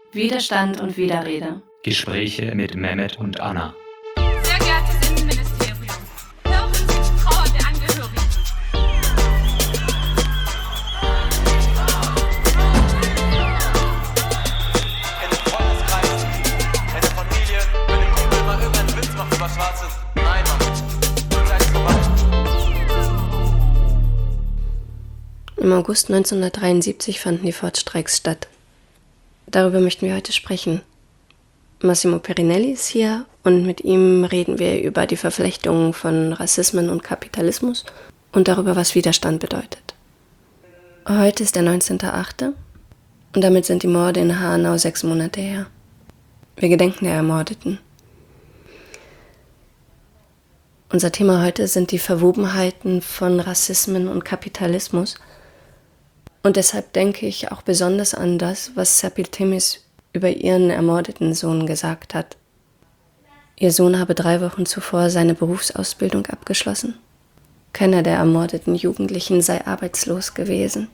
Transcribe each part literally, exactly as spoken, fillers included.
Widerstand und Widerrede. Gespräche mit Mehmet und Anna. Sehr geehrtes Innenministerium, hören Sie die Trauer der Angehörigen. In den Freundeskreis, in der Familie, wenn ein Kumpel mal irgendeinen Witz macht über Schwarzes. Nein, Mann, gleich vorbei. Im August neunzehnhundertdreiundsiebzig fanden die Ford-Streiks statt. Darüber möchten wir heute sprechen. Massimo Perinelli ist hier und mit ihm reden wir über die Verflechtungen von Rassismen und Kapitalismus und darüber, was Widerstand bedeutet. Heute ist der neunzehnter achte und damit sind die Morde in Hanau sechs Monate her. Wir gedenken der Ermordeten. Unser Thema heute sind die Verwobenheiten von Rassismen und Kapitalismus. Und deshalb denke ich auch besonders an das, was Serpil Temis über ihren ermordeten Sohn gesagt hat. Ihr Sohn habe drei Wochen zuvor seine Berufsausbildung abgeschlossen. Keiner der ermordeten Jugendlichen sei arbeitslos gewesen.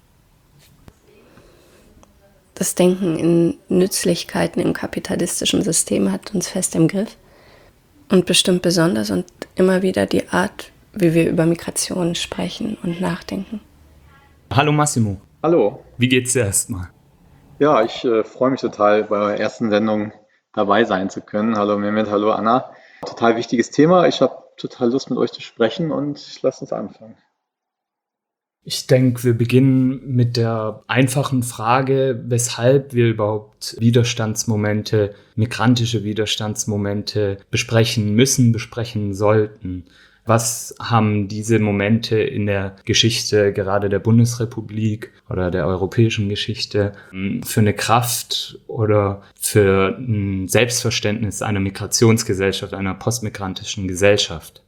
Das Denken in Nützlichkeiten im kapitalistischen System hat uns fest im Griff und bestimmt besonders und immer wieder die Art, wie wir über Migration sprechen und nachdenken. Hallo Massimo. Hallo. Wie geht's dir erstmal? Ja, ich äh, freue mich total, bei eurer ersten Sendung dabei sein zu können. Hallo Mehmet, hallo Anna. Total wichtiges Thema. Ich habe total Lust, mit euch zu sprechen und lasst uns anfangen. Ich denke, wir beginnen mit der einfachen Frage, weshalb wir überhaupt Widerstandsmomente, migrantische Widerstandsmomente besprechen müssen, besprechen sollten. Was haben diese Momente in der Geschichte, gerade der Bundesrepublik oder der europäischen Geschichte, für eine Kraft oder für ein Selbstverständnis einer Migrationsgesellschaft, einer postmigrantischen Gesellschaft?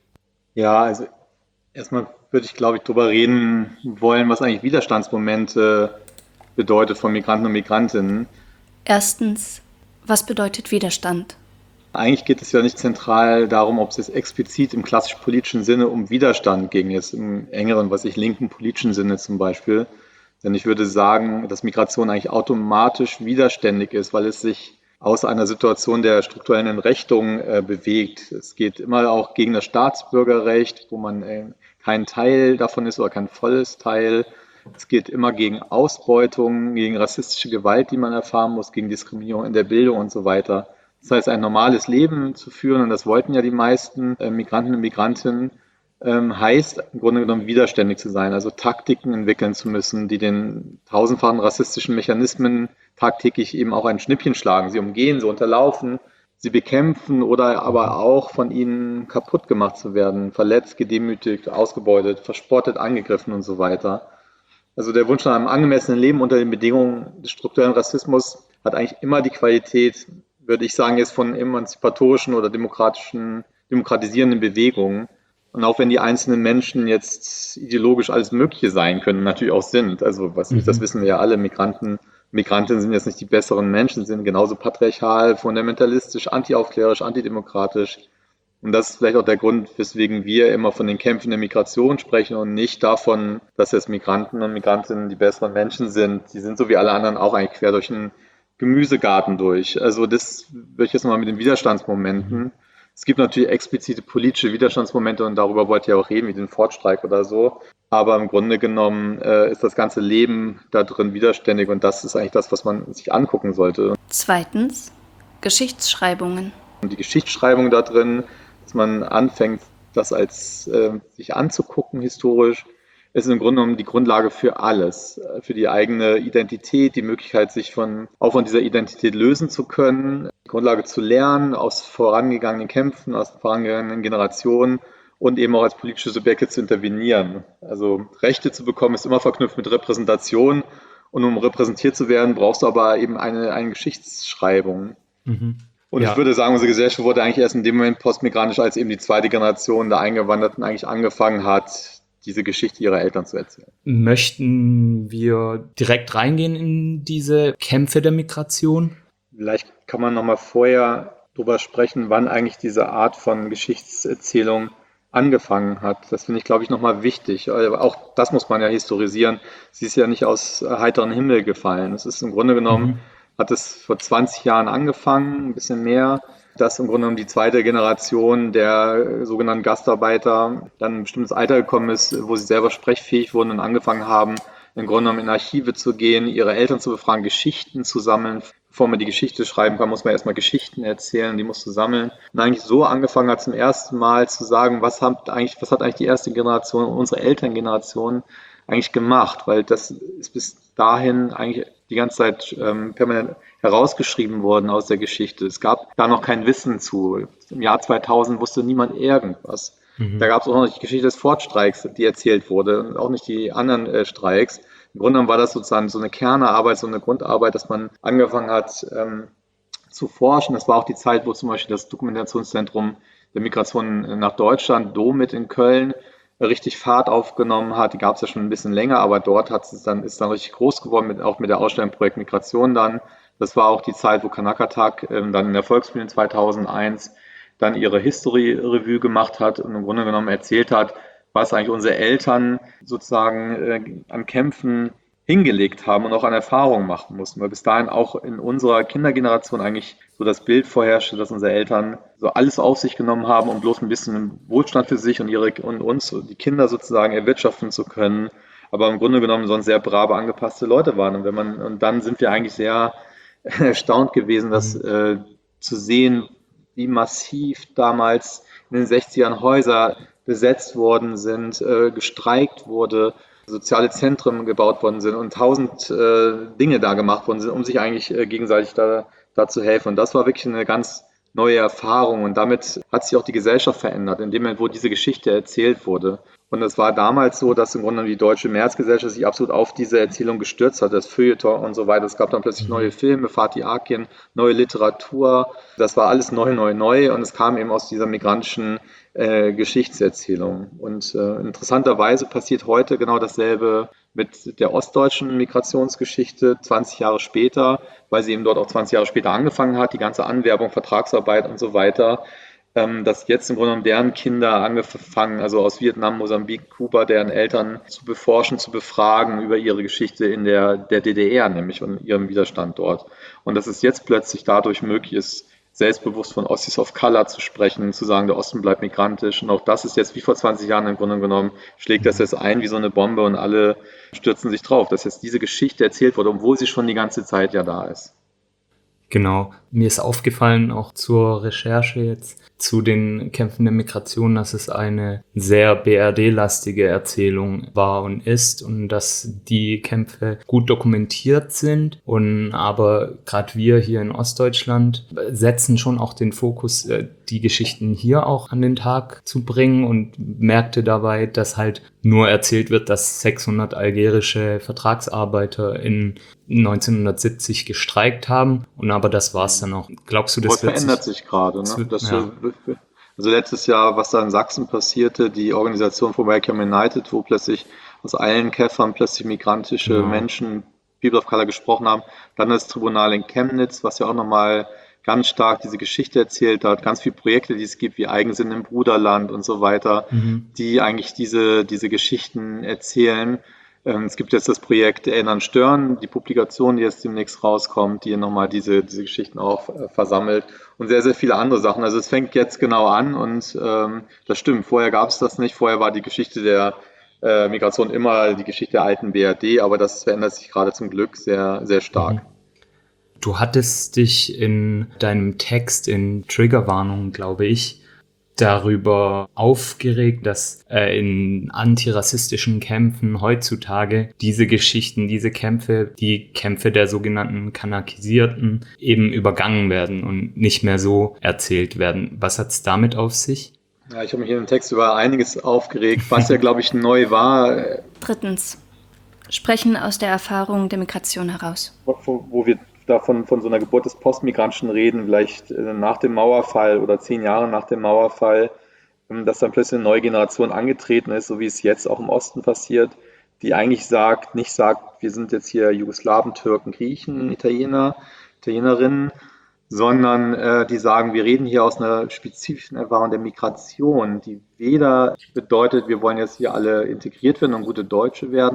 Ja, also erstmal würde ich, glaube ich, darüber reden wollen, was eigentlich Widerstandsmomente bedeutet von Migranten und Migrantinnen. Erstens, was bedeutet Widerstand? Eigentlich geht es ja nicht zentral darum, ob es jetzt explizit im klassisch politischen Sinne um Widerstand ging, jetzt im engeren, was ich linken politischen Sinne zum Beispiel. Denn ich würde sagen, dass Migration eigentlich automatisch widerständig ist, weil es sich aus einer Situation der strukturellen Entrechtung äh, bewegt. Es geht immer auch gegen das Staatsbürgerrecht, wo man äh, kein Teil davon ist oder kein volles Teil. Es geht immer gegen Ausbeutung, gegen rassistische Gewalt, die man erfahren muss, gegen Diskriminierung in der Bildung und so weiter. Das heißt, ein normales Leben zu führen, und das wollten ja die meisten äh, Migranten und Migrantinnen, ähm, heißt im Grunde genommen widerständig zu sein, also Taktiken entwickeln zu müssen, die den tausendfachen rassistischen Mechanismen tagtäglich eben auch ein Schnippchen schlagen. Sie umgehen, sie unterlaufen, sie bekämpfen oder aber auch von ihnen kaputt gemacht zu werden, verletzt, gedemütigt, ausgebeutet, verspottet, angegriffen und so weiter. Also der Wunsch nach einem angemessenen Leben unter den Bedingungen des strukturellen Rassismus hat eigentlich immer die Qualität, würde ich sagen, jetzt von emanzipatorischen oder demokratischen, demokratisierenden Bewegungen. Und auch wenn die einzelnen Menschen jetzt ideologisch alles Mögliche sein können, natürlich auch sind. Also was, mhm. das wissen wir ja alle, Migranten, Migrantinnen sind jetzt nicht die besseren Menschen, sind genauso patriarchal, fundamentalistisch, antiaufklärerisch, antidemokratisch. Und das ist vielleicht auch der Grund, weswegen wir immer von den Kämpfen der Migration sprechen und nicht davon, dass jetzt Migranten und Migrantinnen die besseren Menschen sind. Die sind so wie alle anderen auch eigentlich quer durch einen Gemüsegarten durch. Also das würde ich jetzt mal mit den Widerstandsmomenten. Es gibt natürlich explizite politische Widerstandsmomente und darüber wollt ihr auch reden, wie den Ford-Streik oder so. Aber im Grunde genommen äh, ist das ganze Leben da drin widerständig und das ist eigentlich das, was man sich angucken sollte. Zweitens, Geschichtsschreibungen. Und die Geschichtsschreibung da drin, dass man anfängt, das als äh, sich anzugucken historisch, ist im Grunde genommen die Grundlage für alles, für die eigene Identität, die Möglichkeit, sich von, auch von dieser Identität lösen zu können, die Grundlage zu lernen aus vorangegangenen Kämpfen, aus vorangegangenen Generationen und eben auch als politische Subjekte zu intervenieren. Also Rechte zu bekommen ist immer verknüpft mit Repräsentation und um repräsentiert zu werden, brauchst du aber eben eine, eine Geschichtsschreibung. Mhm. Und ja. Ich würde sagen, unsere Gesellschaft wurde eigentlich erst in dem Moment postmigrantisch, als eben die zweite Generation der Eingewanderten eigentlich angefangen hat, diese Geschichte ihrer Eltern zu erzählen. Möchten wir direkt reingehen in diese Kämpfe der Migration? Vielleicht kann man noch mal vorher darüber sprechen, wann eigentlich diese Art von Geschichtserzählung angefangen hat. Das finde ich, glaube ich, noch mal wichtig. Aber auch das muss man ja historisieren. Sie ist ja nicht aus heiterem Himmel gefallen. Es ist im Grunde genommen mhm. hat es vor zwanzig Jahren angefangen, ein bisschen mehr, dass im Grunde genommen die zweite Generation der sogenannten Gastarbeiter dann ein bestimmtes Alter gekommen ist, wo sie selber sprechfähig wurden und angefangen haben, im Grunde genommen in Archive zu gehen, ihre Eltern zu befragen, Geschichten zu sammeln. Bevor man die Geschichte schreiben kann, muss man erstmal Geschichten erzählen, die musst du sammeln. Und eigentlich so angefangen hat, zum ersten Mal zu sagen, was hat eigentlich, was hat eigentlich die erste Generation, unsere Elterngeneration eigentlich gemacht, weil das ist bis dahin eigentlich die ganze Zeit ähm, permanent herausgeschrieben worden aus der Geschichte. Es gab da noch kein Wissen zu. Im Jahr zweitausend wusste niemand irgendwas. Mhm. Da gab es auch noch nicht die Geschichte des Ford-Streiks, die erzählt wurde, und auch nicht die anderen äh, Streiks. Im Grunde genommen war das sozusagen so eine Kernarbeit, so eine Grundarbeit, dass man angefangen hat ähm, zu forschen. Das war auch die Zeit, wo zum Beispiel das Dokumentationszentrum der Migration nach Deutschland, DOMIT in Köln, richtig Fahrt aufgenommen hat. Die gab es ja schon ein bisschen länger, aber dort hat es dann, ist dann richtig groß geworden, mit, auch mit der Ausstellung Projekt Migration dann. Das war auch die Zeit, wo Kanakatak ähm, dann in der Volksbühne zweitausendeins dann ihre History-Revue gemacht hat und im Grunde genommen erzählt hat, was eigentlich unsere Eltern sozusagen äh, an Kämpfen hingelegt haben und auch an Erfahrungen machen mussten, weil bis dahin auch in unserer Kindergeneration eigentlich so das Bild vorherrschte, dass unsere Eltern so alles auf sich genommen haben, um bloß ein bisschen Wohlstand für sich und ihre und uns, die Kinder sozusagen erwirtschaften zu können, aber im Grunde genommen sonst sehr brave, angepasste Leute waren. Und wenn man und dann sind wir eigentlich sehr erstaunt gewesen, dass äh, zu sehen, wie massiv damals in den sechzigern Häuser besetzt worden sind, äh, gestreikt wurde, soziale Zentren gebaut worden sind und tausend äh, Dinge da gemacht worden sind, um sich eigentlich äh, gegenseitig da, da zu helfen. Und das war wirklich eine ganz neue Erfahrung. Und damit hat sich auch die Gesellschaft verändert, in dem Moment, wo diese Geschichte erzählt wurde. Und es war damals so, dass im Grunde die Deutsche Märzgesellschaft sich absolut auf diese Erzählung gestürzt hat, das Feuilleton und so weiter. Es gab dann plötzlich neue Filme, Fatih Akin, neue Literatur. Das war alles neu, neu, neu. Und es kam eben aus dieser migrantischen äh, Geschichtserzählung. Und äh, interessanterweise passiert heute genau dasselbe mit der ostdeutschen Migrationsgeschichte zwanzig Jahre später, weil sie eben dort auch zwanzig Jahre später angefangen hat, die ganze Anwerbung, Vertragsarbeit und so weiter. Dass jetzt im Grunde genommen deren Kinder angefangen, also aus Vietnam, Mosambik, Kuba, deren Eltern zu beforschen, zu befragen über ihre Geschichte in der, der D D R, nämlich und ihrem Widerstand dort. Und dass es jetzt plötzlich dadurch möglich ist, selbstbewusst von Ossis of Color zu sprechen, zu sagen, der Osten bleibt migrantisch. Und auch das ist jetzt wie vor zwanzig Jahren im Grunde genommen, schlägt das jetzt ein wie so eine Bombe und alle stürzen sich drauf, dass jetzt diese Geschichte erzählt wurde, obwohl sie schon die ganze Zeit ja da ist. Genau. Mir ist aufgefallen, auch zur Recherche jetzt zu den Kämpfen der Migration, dass es eine sehr B R D-lastige Erzählung war und ist und dass die Kämpfe gut dokumentiert sind. Und aber gerade wir hier in Ostdeutschland setzen schon auch den Fokus, die Geschichten hier auch an den Tag zu bringen, und merkte dabei, dass halt nur erzählt wird, dass sechshundert algerische Vertragsarbeiter in neunzehnhundertsiebzig gestreikt haben, und aber das war's dann auch. Glaubst du, das, das wird verändert sich, sich gerade? Ne? Wird, das, ja. Also letztes Jahr, was da in Sachsen passierte, die Organisation von Welcome United, wo plötzlich aus allen Kämpfern plötzlich migrantische ja. Menschen, People of Color gesprochen haben. Dann das Tribunal in Chemnitz, was ja auch nochmal ganz stark diese Geschichte erzählt hat, ganz viele Projekte, die es gibt, wie Eigensinn im Bruderland und so weiter, mhm. die eigentlich diese, diese Geschichten erzählen. Es gibt jetzt das Projekt Erinnern stören, die Publikation, die jetzt demnächst rauskommt, die nochmal diese, diese Geschichten auch äh, versammelt, und sehr, sehr viele andere Sachen. Also es fängt jetzt genau an, und ähm, das stimmt, vorher gab es das nicht, vorher war die Geschichte der äh, Migration immer die Geschichte der alten B R D, aber das verändert sich gerade zum Glück sehr, sehr stark. Du hattest dich in deinem Text in Triggerwarnungen, glaube ich, darüber aufgeregt, dass äh, in antirassistischen Kämpfen heutzutage diese Geschichten, diese Kämpfe, die Kämpfe der sogenannten Kanakisierten eben übergangen werden und nicht mehr so erzählt werden. Was hat's damit auf sich? Ja, ich habe mich in dem Text über einiges aufgeregt, was ja, glaube ich, neu war. Drittens. Sprechen aus der Erfahrung der Migration heraus. Wo, wo wir davon von so einer Geburt des Postmigrantischen reden, vielleicht nach dem Mauerfall oder zehn Jahre nach dem Mauerfall, dass dann plötzlich eine neue Generation angetreten ist, so wie es jetzt auch im Osten passiert, die eigentlich sagt, nicht sagt, wir sind jetzt hier Jugoslawen, Türken, Griechen, Italiener, Italienerinnen, sondern äh, die sagen, wir reden hier aus einer spezifischen Erfahrung der Migration, die weder bedeutet, wir wollen jetzt hier alle integriert werden und gute Deutsche werden,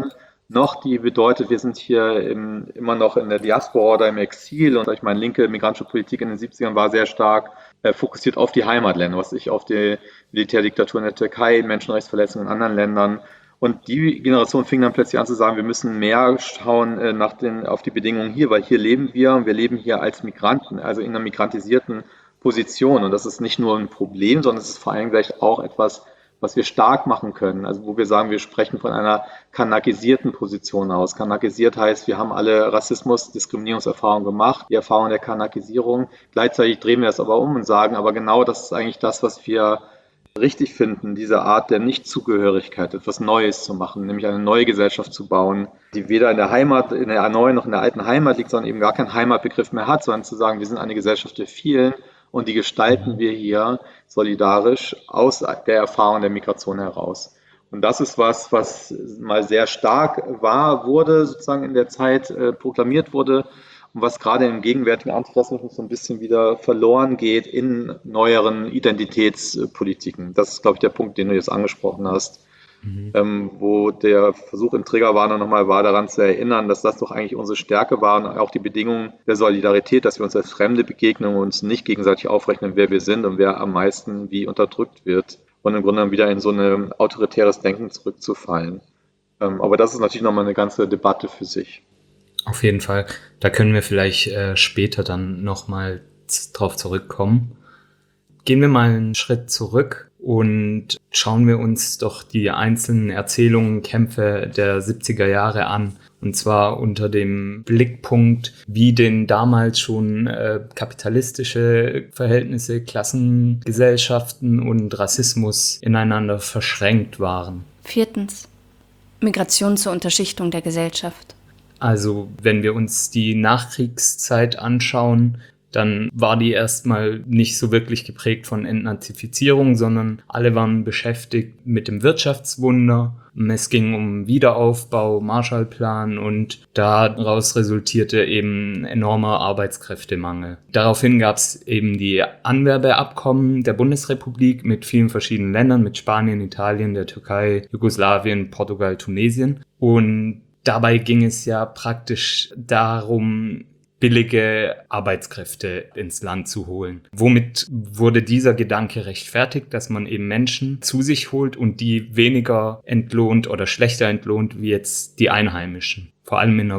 noch, die bedeutet, wir sind hier im, immer noch in der Diaspora oder im Exil und ich meine, linke migrantische Politik in den siebzigern war sehr stark äh, fokussiert auf die Heimatländer, was ich auf die Militärdiktatur in der Türkei, Menschenrechtsverletzungen in anderen Ländern. Und die Generation fing dann plötzlich an zu sagen, wir müssen mehr schauen äh, nach den, auf die Bedingungen hier, weil hier leben wir und wir leben hier als Migranten, also in einer migrantisierten Position. Und das ist nicht nur ein Problem, sondern es ist vor allem vielleicht auch etwas, was wir stark machen können. Also wo wir sagen, wir sprechen von einer kanakisierten Position aus. Kanakisiert heißt, wir haben alle Rassismus, Diskriminierungserfahrungen gemacht, die Erfahrung der Kanakisierung. Gleichzeitig drehen wir es aber um und sagen, aber genau das ist eigentlich das, was wir richtig finden, diese Art der Nichtzugehörigkeit, etwas Neues zu machen, nämlich eine neue Gesellschaft zu bauen, die weder in der Heimat, in der neuen noch in der alten Heimat liegt, sondern eben gar keinen Heimatbegriff mehr hat, sondern zu sagen, wir sind eine Gesellschaft der vielen und die gestalten wir hier solidarisch aus der Erfahrung der Migration heraus. Und das ist was, was mal sehr stark war, wurde, sozusagen in der Zeit äh, proklamiert wurde und was gerade im gegenwärtigen Antirassismus so ein bisschen wieder verloren geht in neueren Identitätspolitiken. Das ist, glaube ich, der Punkt, den du jetzt angesprochen hast. Mhm. Ähm, wo der Versuch im Triggerwarner nochmal war, daran zu erinnern, dass das doch eigentlich unsere Stärke war und auch die Bedingungen der Solidarität, dass wir uns als Fremde begegnen und uns nicht gegenseitig aufrechnen, wer wir sind und wer am meisten wie unterdrückt wird und im Grunde genommen wieder in so ein autoritäres Denken zurückzufallen. Ähm, aber das ist natürlich nochmal eine ganze Debatte für sich. Auf jeden Fall. Da können wir vielleicht äh, später dann nochmal z- drauf zurückkommen. Gehen wir mal einen Schritt zurück und schauen wir uns doch die einzelnen Erzählungen, Kämpfe der siebziger Jahre an. Und zwar unter dem Blickpunkt, wie denn damals schon äh, kapitalistische Verhältnisse, Klassengesellschaften und Rassismus ineinander verschränkt waren. Viertens. Migration zur Unterschichtung der Gesellschaft. Also wenn wir uns die Nachkriegszeit anschauen, dann war die erstmal nicht so wirklich geprägt von Entnazifizierung, sondern alle waren beschäftigt mit dem Wirtschaftswunder. Es ging um Wiederaufbau, Marshallplan und daraus resultierte eben enormer Arbeitskräftemangel. Daraufhin gab es eben die Anwerbeabkommen der Bundesrepublik mit vielen verschiedenen Ländern, mit Spanien, Italien, der Türkei, Jugoslawien, Portugal, Tunesien. Und dabei ging es ja praktisch darum, billige Arbeitskräfte ins Land zu holen. Womit wurde dieser Gedanke rechtfertigt, dass man eben Menschen zu sich holt und die weniger entlohnt oder schlechter entlohnt wie jetzt die Einheimischen, vor allem in einer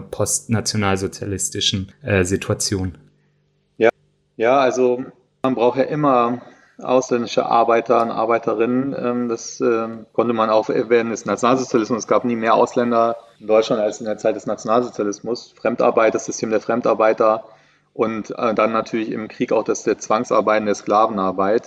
postnationalsozialistischen äh, Situation. Ja, ja, also man braucht ja immer ausländische Arbeiter und Arbeiterinnen. Das konnte man auch während des Nationalsozialismus. Es gab nie mehr Ausländer in Deutschland als in der Zeit des Nationalsozialismus. Fremdarbeit, das System der Fremdarbeiter und dann natürlich im Krieg auch das der Zwangsarbeit, der Sklavenarbeit.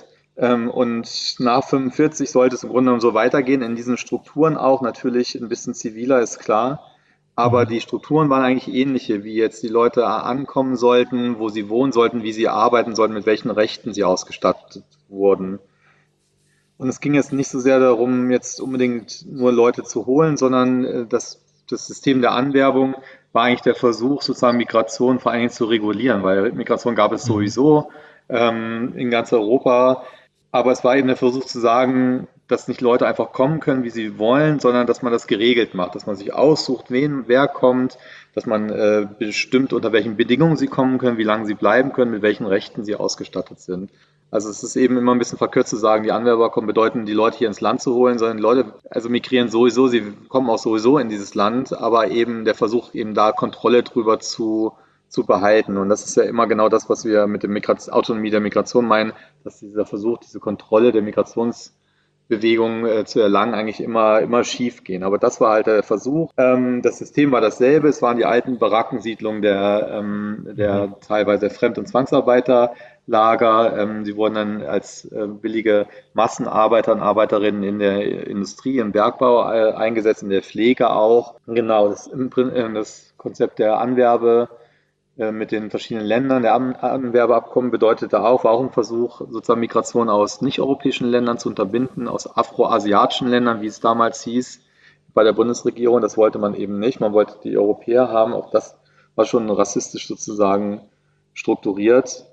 Und nach fünfundvierzig sollte es im Grunde genommen so weitergehen, in diesen Strukturen auch, natürlich ein bisschen ziviler, ist klar. Aber die Strukturen waren eigentlich ähnliche, wie jetzt die Leute ankommen sollten, wo sie wohnen sollten, wie sie arbeiten sollten, mit welchen Rechten sie ausgestattet wurden. Und es ging jetzt nicht so sehr darum, jetzt unbedingt nur Leute zu holen, sondern das, das System der Anwerbung war eigentlich der Versuch, sozusagen Migration vor allen Dingen zu regulieren, weil Migration gab es sowieso ähm, in ganz Europa. Aber es war eben der Versuch zu sagen, dass nicht Leute einfach kommen können, wie sie wollen, sondern dass man das geregelt macht, dass man sich aussucht, wen, wer kommt, dass man äh, bestimmt, unter welchen Bedingungen sie kommen können, wie lange sie bleiben können, mit welchen Rechten sie ausgestattet sind. Also es ist eben immer ein bisschen verkürzt zu sagen, die Anwerber kommen, bedeuten, die Leute hier ins Land zu holen, sondern die Leute, also migrieren sowieso, sie kommen auch sowieso in dieses Land, aber eben der Versuch, eben da Kontrolle drüber zu zu behalten. Und das ist ja immer genau das, was wir mit der Migration, Autonomie der Migration meinen, dass dieser Versuch, diese Kontrolle der Migrationsbewegung äh, zu erlangen, eigentlich immer, immer schief gehen. Aber das war halt der Versuch. Ähm, das System war dasselbe. Es waren die alten Barackensiedlungen der, ähm, der mhm. teilweise Fremd- und Zwangsarbeiterlager. Ähm, sie wurden dann als äh, billige Massenarbeiter und Arbeiterinnen in der Industrie, im Bergbau äh, eingesetzt, in der Pflege auch. Genau, das, äh, das Konzept der Anwerbe mit den verschiedenen Ländern. Der Anwerbeabkommen bedeutete auch, war auch ein Versuch, sozusagen Migration aus nicht-europäischen Ländern zu unterbinden, aus afroasiatischen Ländern, wie es damals hieß, bei der Bundesregierung. Das wollte man eben nicht. Man wollte die Europäer haben. Auch das war schon rassistisch sozusagen strukturiert.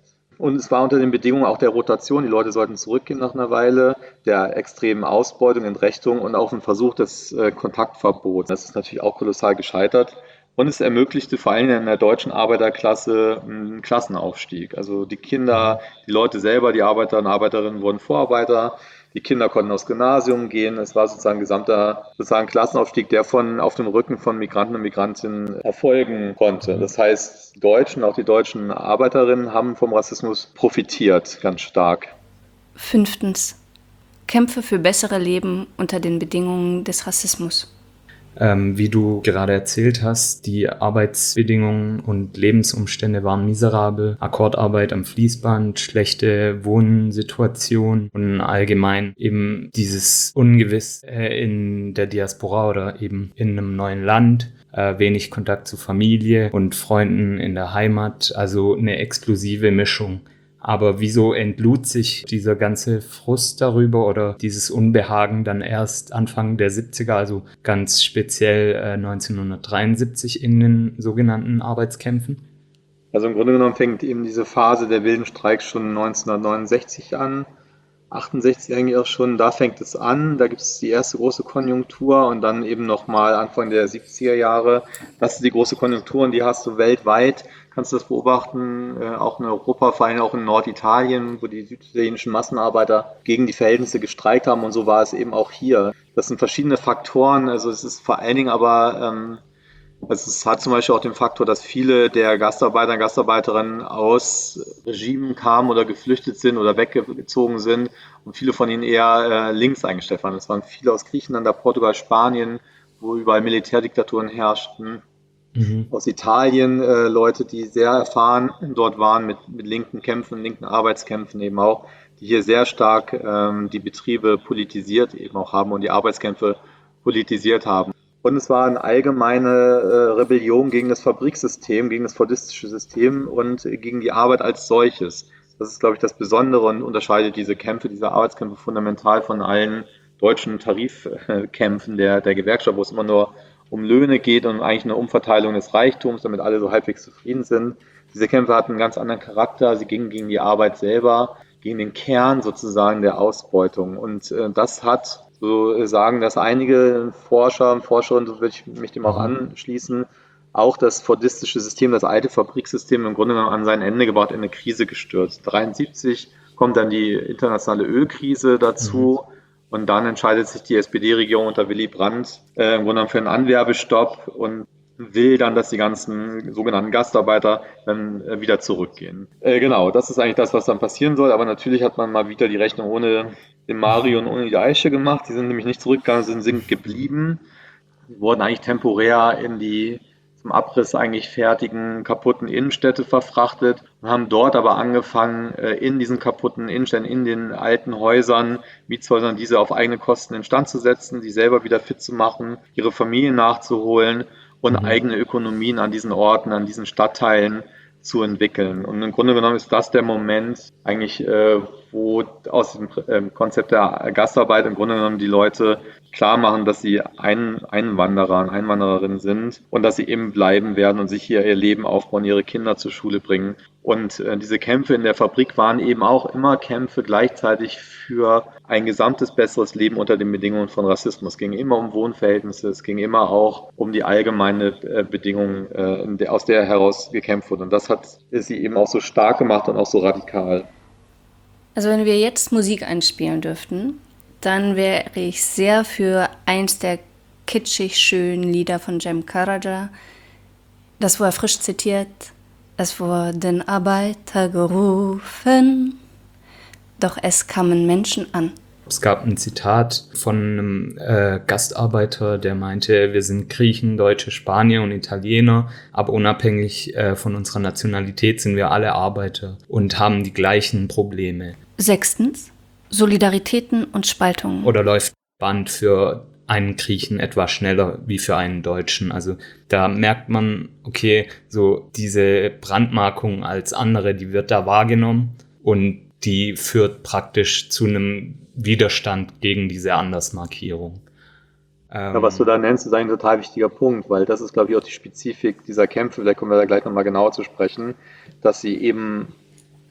Und es war unter den Bedingungen auch der Rotation. Die Leute sollten zurückgehen nach einer Weile, der extremen Ausbeutung, Entrechtung und auch ein Versuch des äh, Kontaktverbots. Das ist natürlich auch kolossal gescheitert. Und es ermöglichte vor allem in der deutschen Arbeiterklasse einen Klassenaufstieg. Also die Kinder, die Leute selber, die Arbeiter und Arbeiterinnen wurden Vorarbeiter. Die Kinder konnten aufs Gymnasium gehen. Es war sozusagen ein gesamter sozusagen Klassenaufstieg, der von, auf dem Rücken von Migranten und Migrantinnen erfolgen konnte. Das heißt, die Deutschen, auch die deutschen Arbeiterinnen haben vom Rassismus profitiert, ganz stark. Fünftens. Kämpfe für bessere Leben unter den Bedingungen des Rassismus. Ähm, wie du gerade erzählt hast, die Arbeitsbedingungen und Lebensumstände waren miserabel. Akkordarbeit am Fließband, schlechte Wohnsituation und allgemein eben dieses Ungewiss äh, in der Diaspora oder eben in einem neuen Land. Äh, wenig Kontakt zu Familie und Freunden in der Heimat, also eine explosive Mischung. Aber wieso entlud sich dieser ganze Frust darüber oder dieses Unbehagen dann erst Anfang der siebziger, also ganz speziell äh, neunzehnhundertdreiundsiebzig in den sogenannten Arbeitskämpfen? Also im Grunde genommen fängt eben diese Phase der wilden Streiks schon neunzehnhundertneunundsechzig an, achtundsechzig eigentlich auch schon, da fängt es an, da gibt es die erste große Konjunktur und dann eben nochmal Anfang der siebziger Jahre. Das ist die große Konjunktur und die hast du weltweit, kannst du das beobachten, äh, auch in Europa, vor allem auch in Norditalien, wo die süditalienischen Massenarbeiter gegen die Verhältnisse gestreikt haben und so war es eben auch hier. Das sind verschiedene Faktoren, also es ist vor allen Dingen aber... Ähm, Also es hat zum Beispiel auch den Faktor, dass viele der Gastarbeiter und Gastarbeiterinnen aus Regimen kamen oder geflüchtet sind oder weggezogen sind und viele von ihnen eher äh, links eingestellt waren. Es waren viele aus Griechenland, Portugal, Spanien, wo überall Militärdiktaturen herrschten. Mhm. Aus Italien äh, Leute, die sehr erfahren dort waren mit, mit linken Kämpfen, linken Arbeitskämpfen eben auch, die hier sehr stark ähm, die Betriebe politisiert eben auch haben und die Arbeitskämpfe politisiert haben. Und es war eine allgemeine äh, Rebellion gegen das Fabriksystem, gegen das fordistische System und gegen die Arbeit als solches. Das ist, glaube ich, das Besondere und unterscheidet diese Kämpfe, diese Arbeitskämpfe fundamental von allen deutschen Tarifkämpfen der, der Gewerkschaft, wo es immer nur um Löhne geht und eigentlich eine Umverteilung des Reichtums, damit alle so halbwegs zufrieden sind. Diese Kämpfe hatten einen ganz anderen Charakter. Sie gingen gegen die Arbeit selber, gegen den Kern sozusagen der Ausbeutung. Und äh, das hat... So sagen das einige Forscher und Forscherinnen, so würde ich mich dem auch anschließen, auch das fordistische System, das alte Fabriksystem im Grunde genommen an sein Ende gebracht, in eine Krise gestürzt. neunzehnhundertdreiundsiebzig kommt dann die internationale Ölkrise dazu mhm. und dann entscheidet sich die S P D-Regierung unter Willy Brandt äh, im Grunde genommen für einen Anwerbestopp und will dann, dass die ganzen sogenannten Gastarbeiter dann äh, wieder zurückgehen. Äh, genau, das ist eigentlich das, was dann passieren soll, aber natürlich hat man mal wieder die Rechnung ohne den Mario und ohne die Eiche gemacht. Die sind nämlich nicht zurückgegangen, sind, sind geblieben. Die wurden eigentlich temporär in die zum Abriss eigentlich fertigen, kaputten Innenstädte verfrachtet und haben dort aber angefangen, in diesen kaputten Innenstädten, in den alten Häusern, Mietshäusern, diese auf eigene Kosten instand zu setzen, die selber wieder fit zu machen, ihre Familien nachzuholen und mhm. eigene Ökonomien an diesen Orten, an diesen Stadtteilen zu entwickeln. Und im Grunde genommen ist das der Moment eigentlich, äh, wo aus dem äh, Konzept der Gastarbeit im Grunde genommen die Leute klar machen, dass sie ein Einwanderer und Einwandererinnen sind und dass sie eben bleiben werden und sich hier ihr Leben aufbauen, ihre Kinder zur Schule bringen. Und äh, diese Kämpfe in der Fabrik waren eben auch immer Kämpfe gleichzeitig für ein gesamtes besseres Leben unter den Bedingungen von Rassismus. Es ging immer um Wohnverhältnisse, es ging immer auch um die allgemeine äh, Bedingung, äh, in der, aus der heraus gekämpft wurde. Und das hat sie eben auch so stark gemacht und auch so radikal. Also wenn wir jetzt Musik einspielen dürften, dann wäre ich sehr für eins der kitschig schönen Lieder von Cem Karaca. Das war frisch zitiert. Es wurden Arbeiter gerufen, doch es kamen Menschen an. Es gab ein Zitat von einem äh, Gastarbeiter, der meinte, wir sind Griechen, Deutsche, Spanier und Italiener, aber unabhängig äh, von unserer Nationalität sind wir alle Arbeiter und haben die gleichen Probleme. Sechstens, Solidaritäten und Spaltungen. Oder läuft Band für einen Griechen etwas schneller wie für einen Deutschen. Also da merkt man, okay, so diese Brandmarkung als andere, die wird da wahrgenommen und die führt praktisch zu einem Widerstand gegen diese Andersmarkierung. Ähm, ja, was du da nennst, ist ein total wichtiger Punkt, weil das ist, glaube ich, auch die Spezifik dieser Kämpfe, vielleicht kommen wir da gleich nochmal genauer zu sprechen, dass sie eben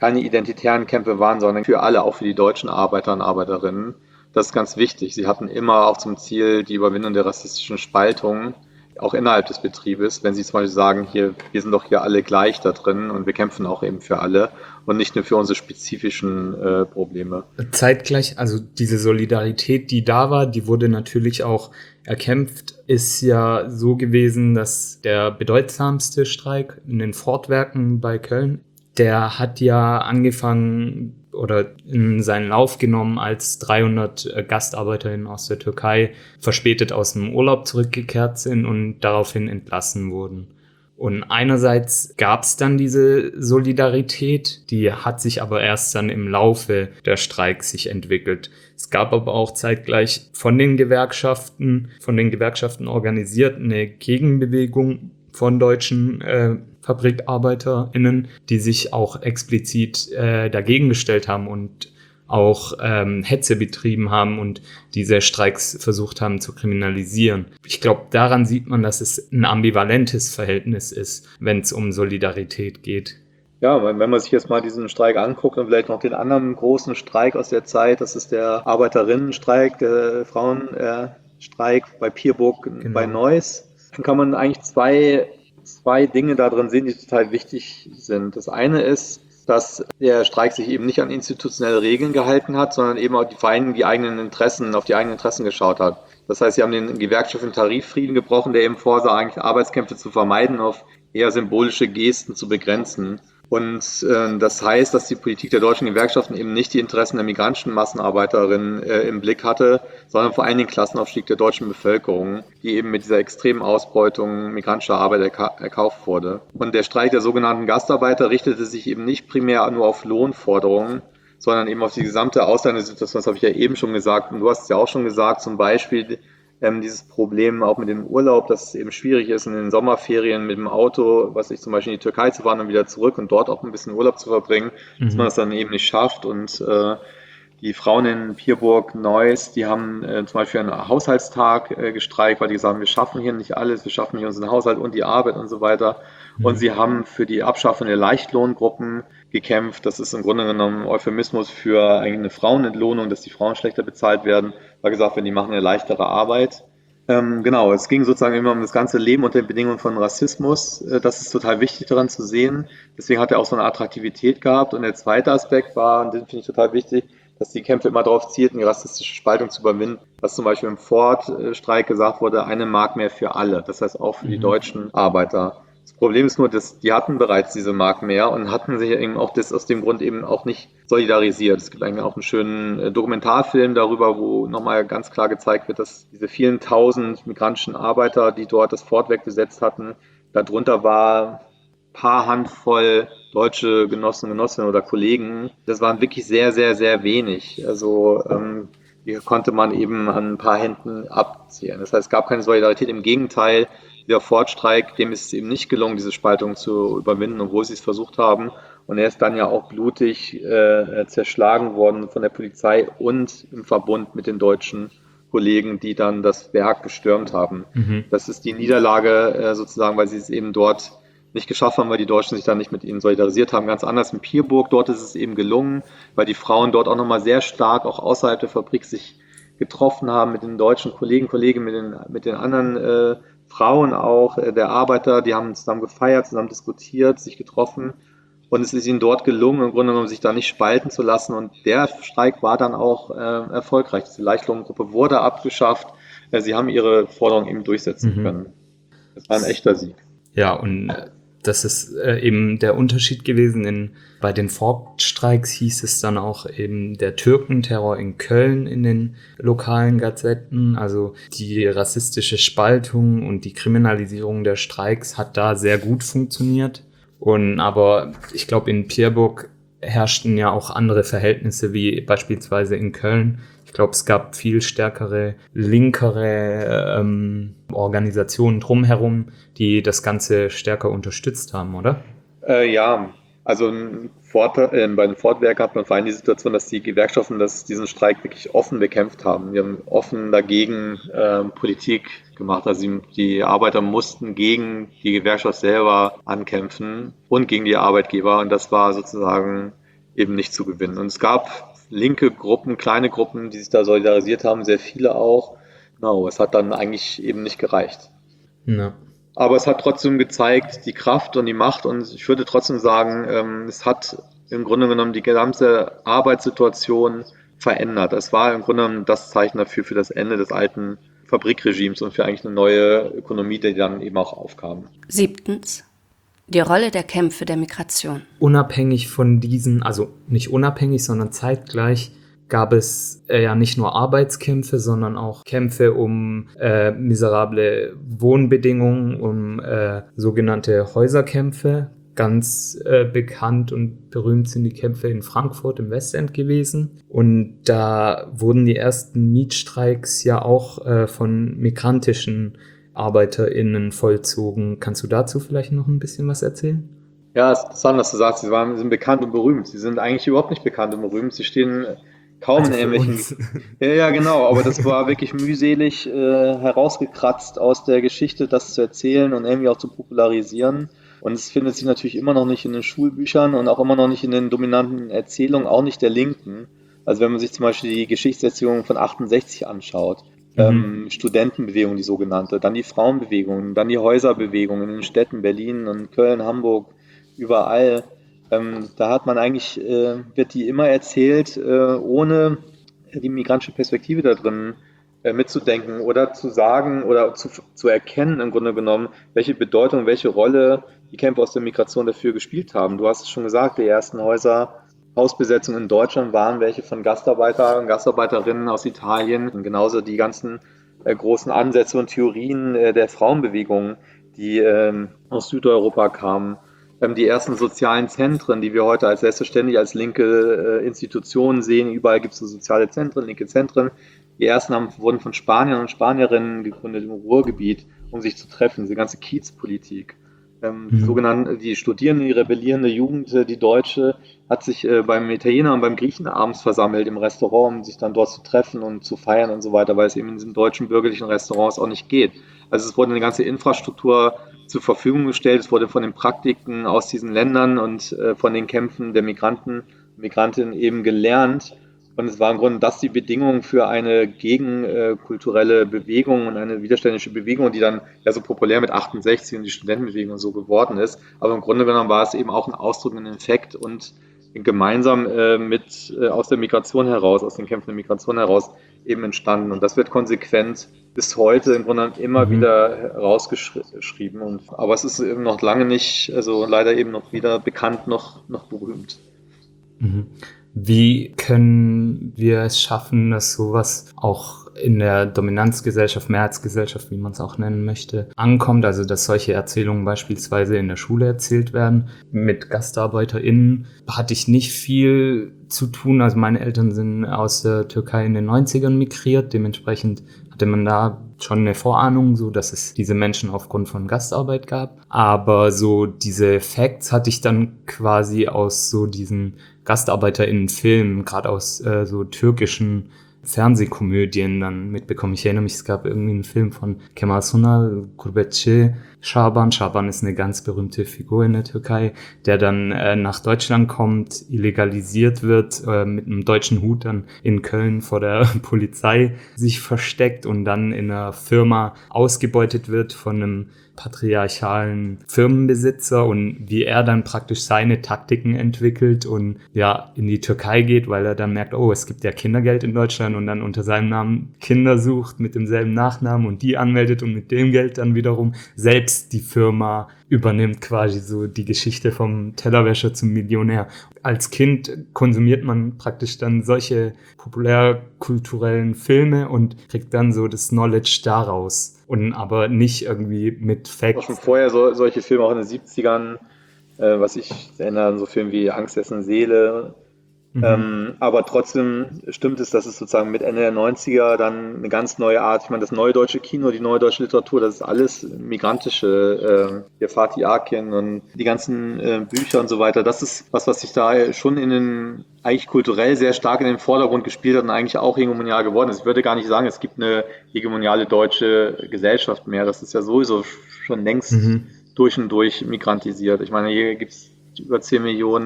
keine identitären Kämpfe waren, sondern für alle, auch für die deutschen Arbeiter und Arbeiterinnen. Das ist ganz wichtig. Sie hatten immer auch zum Ziel die Überwindung der rassistischen Spaltung, auch innerhalb des Betriebes, wenn sie zum Beispiel sagen, hier, wir sind doch hier alle gleich da drin und wir kämpfen auch eben für alle und nicht nur für unsere spezifischen äh, Probleme. Zeitgleich, also diese Solidarität, die da war, die wurde natürlich auch erkämpft, ist ja so gewesen, dass der bedeutsamste Streik in den Ford-Werken bei Köln, der hat ja angefangen oder in seinen Lauf genommen, als dreihundert Gastarbeiterinnen aus der Türkei verspätet aus dem Urlaub zurückgekehrt sind und daraufhin entlassen wurden. Und einerseits gab es dann diese Solidarität, die hat sich aber erst dann im Laufe der Streiks sich entwickelt. Es gab aber auch zeitgleich von den Gewerkschaften, von den Gewerkschaften organisiert eine Gegenbewegung von deutschen äh, FabrikarbeiterInnen, die sich auch explizit äh, dagegen gestellt haben und auch ähm, Hetze betrieben haben und diese Streiks versucht haben zu kriminalisieren. Ich glaube, daran sieht man, dass es ein ambivalentes Verhältnis ist, wenn es um Solidarität geht. Ja, wenn man sich jetzt mal diesen Streik anguckt und vielleicht noch den anderen großen Streik aus der Zeit, das ist der Arbeiterinnenstreik, der Frauenstreik bei Pierburg, genau, bei Neuss, dann kann man eigentlich zwei, zwei Dinge da drin sehen, die total wichtig sind. Das eine ist, dass der Streik sich eben nicht an institutionelle Regeln gehalten hat, sondern eben auch die Vereine die eigenen Interessen, auf die eigenen Interessen geschaut hat. Das heißt, sie haben den gewerkschaftlichen Tariffrieden gebrochen, der eben vorsah, eigentlich Arbeitskämpfe zu vermeiden, auf eher symbolische Gesten zu begrenzen. Und äh, das heißt, dass die Politik der deutschen Gewerkschaften eben nicht die Interessen der migrantischen Massenarbeiterinnen äh, im Blick hatte, sondern vor allem den Klassenaufstieg der deutschen Bevölkerung, die eben mit dieser extremen Ausbeutung migrantischer Arbeit erka- erkauft wurde. Und der Streik der sogenannten Gastarbeiter richtete sich eben nicht primär nur auf Lohnforderungen, sondern eben auf die gesamte Ausländerinnen-Situation. Das habe ich ja eben schon gesagt und du hast es ja auch schon gesagt, zum Beispiel Ähm, dieses Problem auch mit dem Urlaub, dass es eben schwierig ist, in den Sommerferien mit dem Auto, was ich zum Beispiel in die Türkei zu fahren und wieder zurück und dort auch ein bisschen Urlaub zu verbringen, mhm. dass man das dann eben nicht schafft. Und äh, die Frauen in Pierburg, Neuss, die haben äh, zum Beispiel einen Haushaltstag äh, gestreikt, weil die sagen, wir schaffen hier nicht alles, wir schaffen hier unseren Haushalt und die Arbeit und so weiter. Mhm. Und sie haben für die Abschaffung der Leichtlohngruppen gekämpft. Das ist im Grunde genommen ein Euphemismus für eigentlich eine Frauenentlohnung, dass die Frauen schlechter bezahlt werden. War gesagt, wenn die machen eine leichtere Arbeit. Ähm, genau, es ging sozusagen immer um das ganze Leben unter den Bedingungen von Rassismus. Äh, das ist total wichtig daran zu sehen. Deswegen hat er auch so eine Attraktivität gehabt. Und der zweite Aspekt war, und den finde ich total wichtig, dass die Kämpfe immer darauf zielten, die rassistische Spaltung zu überwinden. Was zum Beispiel im Ford-Streik gesagt wurde, eine Mark mehr für alle. Das heißt auch für die deutschen Arbeiter. Das Problem ist nur, dass die hatten bereits diese Mark mehr und hatten sich eben auch das aus dem Grund eben auch nicht solidarisiert. Es gibt eigentlich auch einen schönen Dokumentarfilm darüber, wo nochmal ganz klar gezeigt wird, dass diese vielen tausend migrantischen Arbeiter, die dort das Fordwerk besetzt hatten, darunter war ein paar Handvoll deutsche Genossen, Genossinnen oder Kollegen. Das waren wirklich sehr, sehr, sehr wenig. Also ähm, hier konnte man eben an ein paar Händen abzählen. Das heißt, es gab keine Solidarität. Im Gegenteil, der Ford-Streik, dem ist es eben nicht gelungen, diese Spaltung zu überwinden, obwohl sie es versucht haben. Und er ist dann ja auch blutig äh, zerschlagen worden von der Polizei und im Verbund mit den deutschen Kollegen, die dann das Werk gestürmt haben. Mhm. Das ist die Niederlage äh, sozusagen, weil sie es eben dort nicht geschafft haben, weil die Deutschen sich dann nicht mit ihnen solidarisiert haben. Ganz anders in Pierburg, dort ist es eben gelungen, weil die Frauen dort auch nochmal sehr stark, auch außerhalb der Fabrik, sich getroffen haben mit den deutschen Kollegen, Kollegen, mit den, mit den anderen äh, Frauen auch, äh, der Arbeiter, die haben zusammen gefeiert, zusammen diskutiert, sich getroffen und es ist ihnen dort gelungen, im Grunde genommen sich da nicht spalten zu lassen und der Streik war dann auch äh, erfolgreich. Diese Leichtlohngruppe wurde abgeschafft, äh, sie haben ihre Forderungen eben durchsetzen mhm. können. Das war ein echter Sieg. Ja, und das ist äh, eben der Unterschied gewesen. In, bei den Ford-Streiks hieß es dann auch eben der Türkenterror in Köln in den lokalen Gazetten. Also die rassistische Spaltung und die Kriminalisierung der Streiks hat da sehr gut funktioniert. Und aber ich glaube, in Pierburg herrschten ja auch andere Verhältnisse wie beispielsweise in Köln. Ich glaube, es gab viel stärkere, linkere ähm, Organisationen drumherum, die das Ganze stärker unterstützt haben, oder? Äh, ja, also ein Vorteil, äh, bei den Fordwerken hat man vor allem die Situation, dass die Gewerkschaften das, diesen Streik wirklich offen bekämpft haben. Die haben offen dagegen äh, Politik gemacht. Also die, die Arbeiter mussten gegen die Gewerkschaft selber ankämpfen und gegen die Arbeitgeber. Und das war sozusagen eben nicht zu gewinnen. Und es gab linke Gruppen, kleine Gruppen, die sich da solidarisiert haben, sehr viele auch. Genau, es hat dann eigentlich eben nicht gereicht. Ja. Aber es hat trotzdem gezeigt, die Kraft und die Macht. Und ich würde trotzdem sagen, ähm, es hat im Grunde genommen die gesamte Arbeitssituation verändert. Es war im Grunde genommen das Zeichen dafür, für das Ende des alten Fabrikregimes und für eigentlich eine neue Ökonomie, die dann eben auch aufkam. Siebtens. Die Rolle der Kämpfe der Migration. Unabhängig von diesen, also nicht unabhängig, sondern zeitgleich gab es äh, ja nicht nur Arbeitskämpfe, sondern auch Kämpfe um äh, miserable Wohnbedingungen, um äh, sogenannte Häuserkämpfe. Ganz äh, bekannt und berühmt sind die Kämpfe in Frankfurt im Westend gewesen. Und da wurden die ersten Mietstreiks ja auch äh, von migrantischen ArbeiterInnen vollzogen. Kannst du dazu vielleicht noch ein bisschen was erzählen? Ja, es ist interessant, dass du sagst, sie waren, sind bekannt und berühmt. Sie sind eigentlich überhaupt nicht bekannt und berühmt. Sie stehen kaum Also in für irgendwelchen. uns. Ja, ja, genau, aber das war wirklich mühselig äh, herausgekratzt aus der Geschichte, das zu erzählen und irgendwie auch zu popularisieren. Und es findet sich natürlich immer noch nicht in den Schulbüchern und auch immer noch nicht in den dominanten Erzählungen, auch nicht der Linken. Also wenn man sich zum Beispiel die Geschichtserzählung von achtundsechzig anschaut, Mhm. ähm, Studentenbewegung, die sogenannte, dann die Frauenbewegung, dann die Häuserbewegung in den Städten Berlin und Köln, Hamburg, überall. Ähm, da hat man eigentlich, äh, wird die immer erzählt, äh, ohne die migrantische Perspektive da drin äh, mitzudenken oder zu sagen oder zu, zu erkennen im Grunde genommen, welche Bedeutung, welche Rolle die Kämpfe aus der Migration dafür gespielt haben. Du hast es schon gesagt, die ersten Häuser, Hausbesetzungen in Deutschland waren welche von Gastarbeiter und Gastarbeiterinnen aus Italien und genauso die ganzen äh, großen Ansätze und Theorien äh, der Frauenbewegung, die ähm, aus Südeuropa kamen. Ähm, die ersten sozialen Zentren, die wir heute als selbstverständlich als linke äh, Institutionen sehen, überall gibt es so soziale Zentren, linke Zentren. Die ersten haben, wurden von Spaniern und Spanierinnen gegründet im Ruhrgebiet, um sich zu treffen, diese ganze Kiezpolitik. Ähm, die Mhm. sogenannten, die Studierende, die rebellierende Jugend, äh, die Deutsche, hat sich äh, beim Italiener und beim Griechen abends versammelt im Restaurant, um sich dann dort zu treffen und zu feiern und so weiter, weil es eben in diesen deutschen bürgerlichen Restaurants auch nicht geht. Also es wurde eine ganze Infrastruktur zur Verfügung gestellt, es wurde von den Praktiken aus diesen Ländern und äh, von den Kämpfen der Migranten, Migrantinnen eben gelernt. Und es war im Grunde das die Bedingung für eine gegenkulturelle Bewegung und eine widerständische Bewegung, die dann ja so populär mit achtundsechzig und die Studentenbewegung und so geworden ist. Aber im Grunde genommen war es eben auch ein Ausdruck, ein Effekt und gemeinsam äh, mit äh, aus der Migration heraus, aus den Kämpfen der Migration heraus eben entstanden. Und das wird konsequent bis heute im Grunde genommen immer Mhm. wieder herausgeschrieben. Und, aber es ist eben noch lange nicht, also leider eben noch weder bekannt noch, noch berühmt. Mhm. Wie können wir es schaffen, dass sowas auch in der Dominanzgesellschaft, Mehrheitsgesellschaft, wie man es auch nennen möchte, ankommt? Also, dass solche Erzählungen beispielsweise in der Schule erzählt werden. Mit GastarbeiterInnen hatte ich nicht viel zu tun. Also, meine Eltern sind aus der Türkei in den neunzigern migriert. Dementsprechend hatte man da schon eine Vorahnung, so dass es diese Menschen aufgrund von Gastarbeit gab. Aber so diese Facts hatte ich dann quasi aus so diesen GastarbeiterInnen-Filmen, gerade aus äh, so türkischen Fernsehkomödien dann mitbekommen. Ich erinnere mich, es gab irgendwie einen Film von Kemal Sunal, Gurbetçi Şaban. Şaban ist eine ganz berühmte Figur in der Türkei, der dann äh, nach Deutschland kommt, illegalisiert wird, äh, mit einem deutschen Hut dann in Köln vor der Polizei sich versteckt und dann in einer Firma ausgebeutet wird von einem patriarchalen Firmenbesitzer und wie er dann praktisch seine Taktiken entwickelt und ja in die Türkei geht, weil er dann merkt, oh, es gibt ja Kindergeld in Deutschland und dann unter seinem Namen Kinder sucht mit demselben Nachnamen und die anmeldet und mit dem Geld dann wiederum selbst die Firma übernimmt, quasi so die Geschichte vom Tellerwäscher zum Millionär. Als Kind konsumiert man praktisch dann solche populärkulturellen Filme und kriegt dann so das Knowledge daraus. Und aber nicht irgendwie mit Auch schon Facts. vorher so, solche Filme, auch in den siebzigern, äh, was ich erinnere an so Filme wie Angst, Essen, Seele. Mhm. Ähm, aber trotzdem stimmt es, dass es sozusagen mit Ende der neunziger dann eine ganz neue Art, ich meine, das neue deutsche Kino, die neue deutsche Literatur, das ist alles migrantische, äh, der Fatih Akin und die ganzen äh, Bücher und so weiter, das ist was, was sich da schon in den, eigentlich kulturell sehr stark in den Vordergrund gespielt hat und eigentlich auch hegemonial geworden ist. Ich würde gar nicht sagen, es gibt eine hegemoniale deutsche Gesellschaft mehr, das ist ja sowieso schon längst Mhm. durch und durch migrantisiert. Ich meine, hier gibt es über zehn Millionen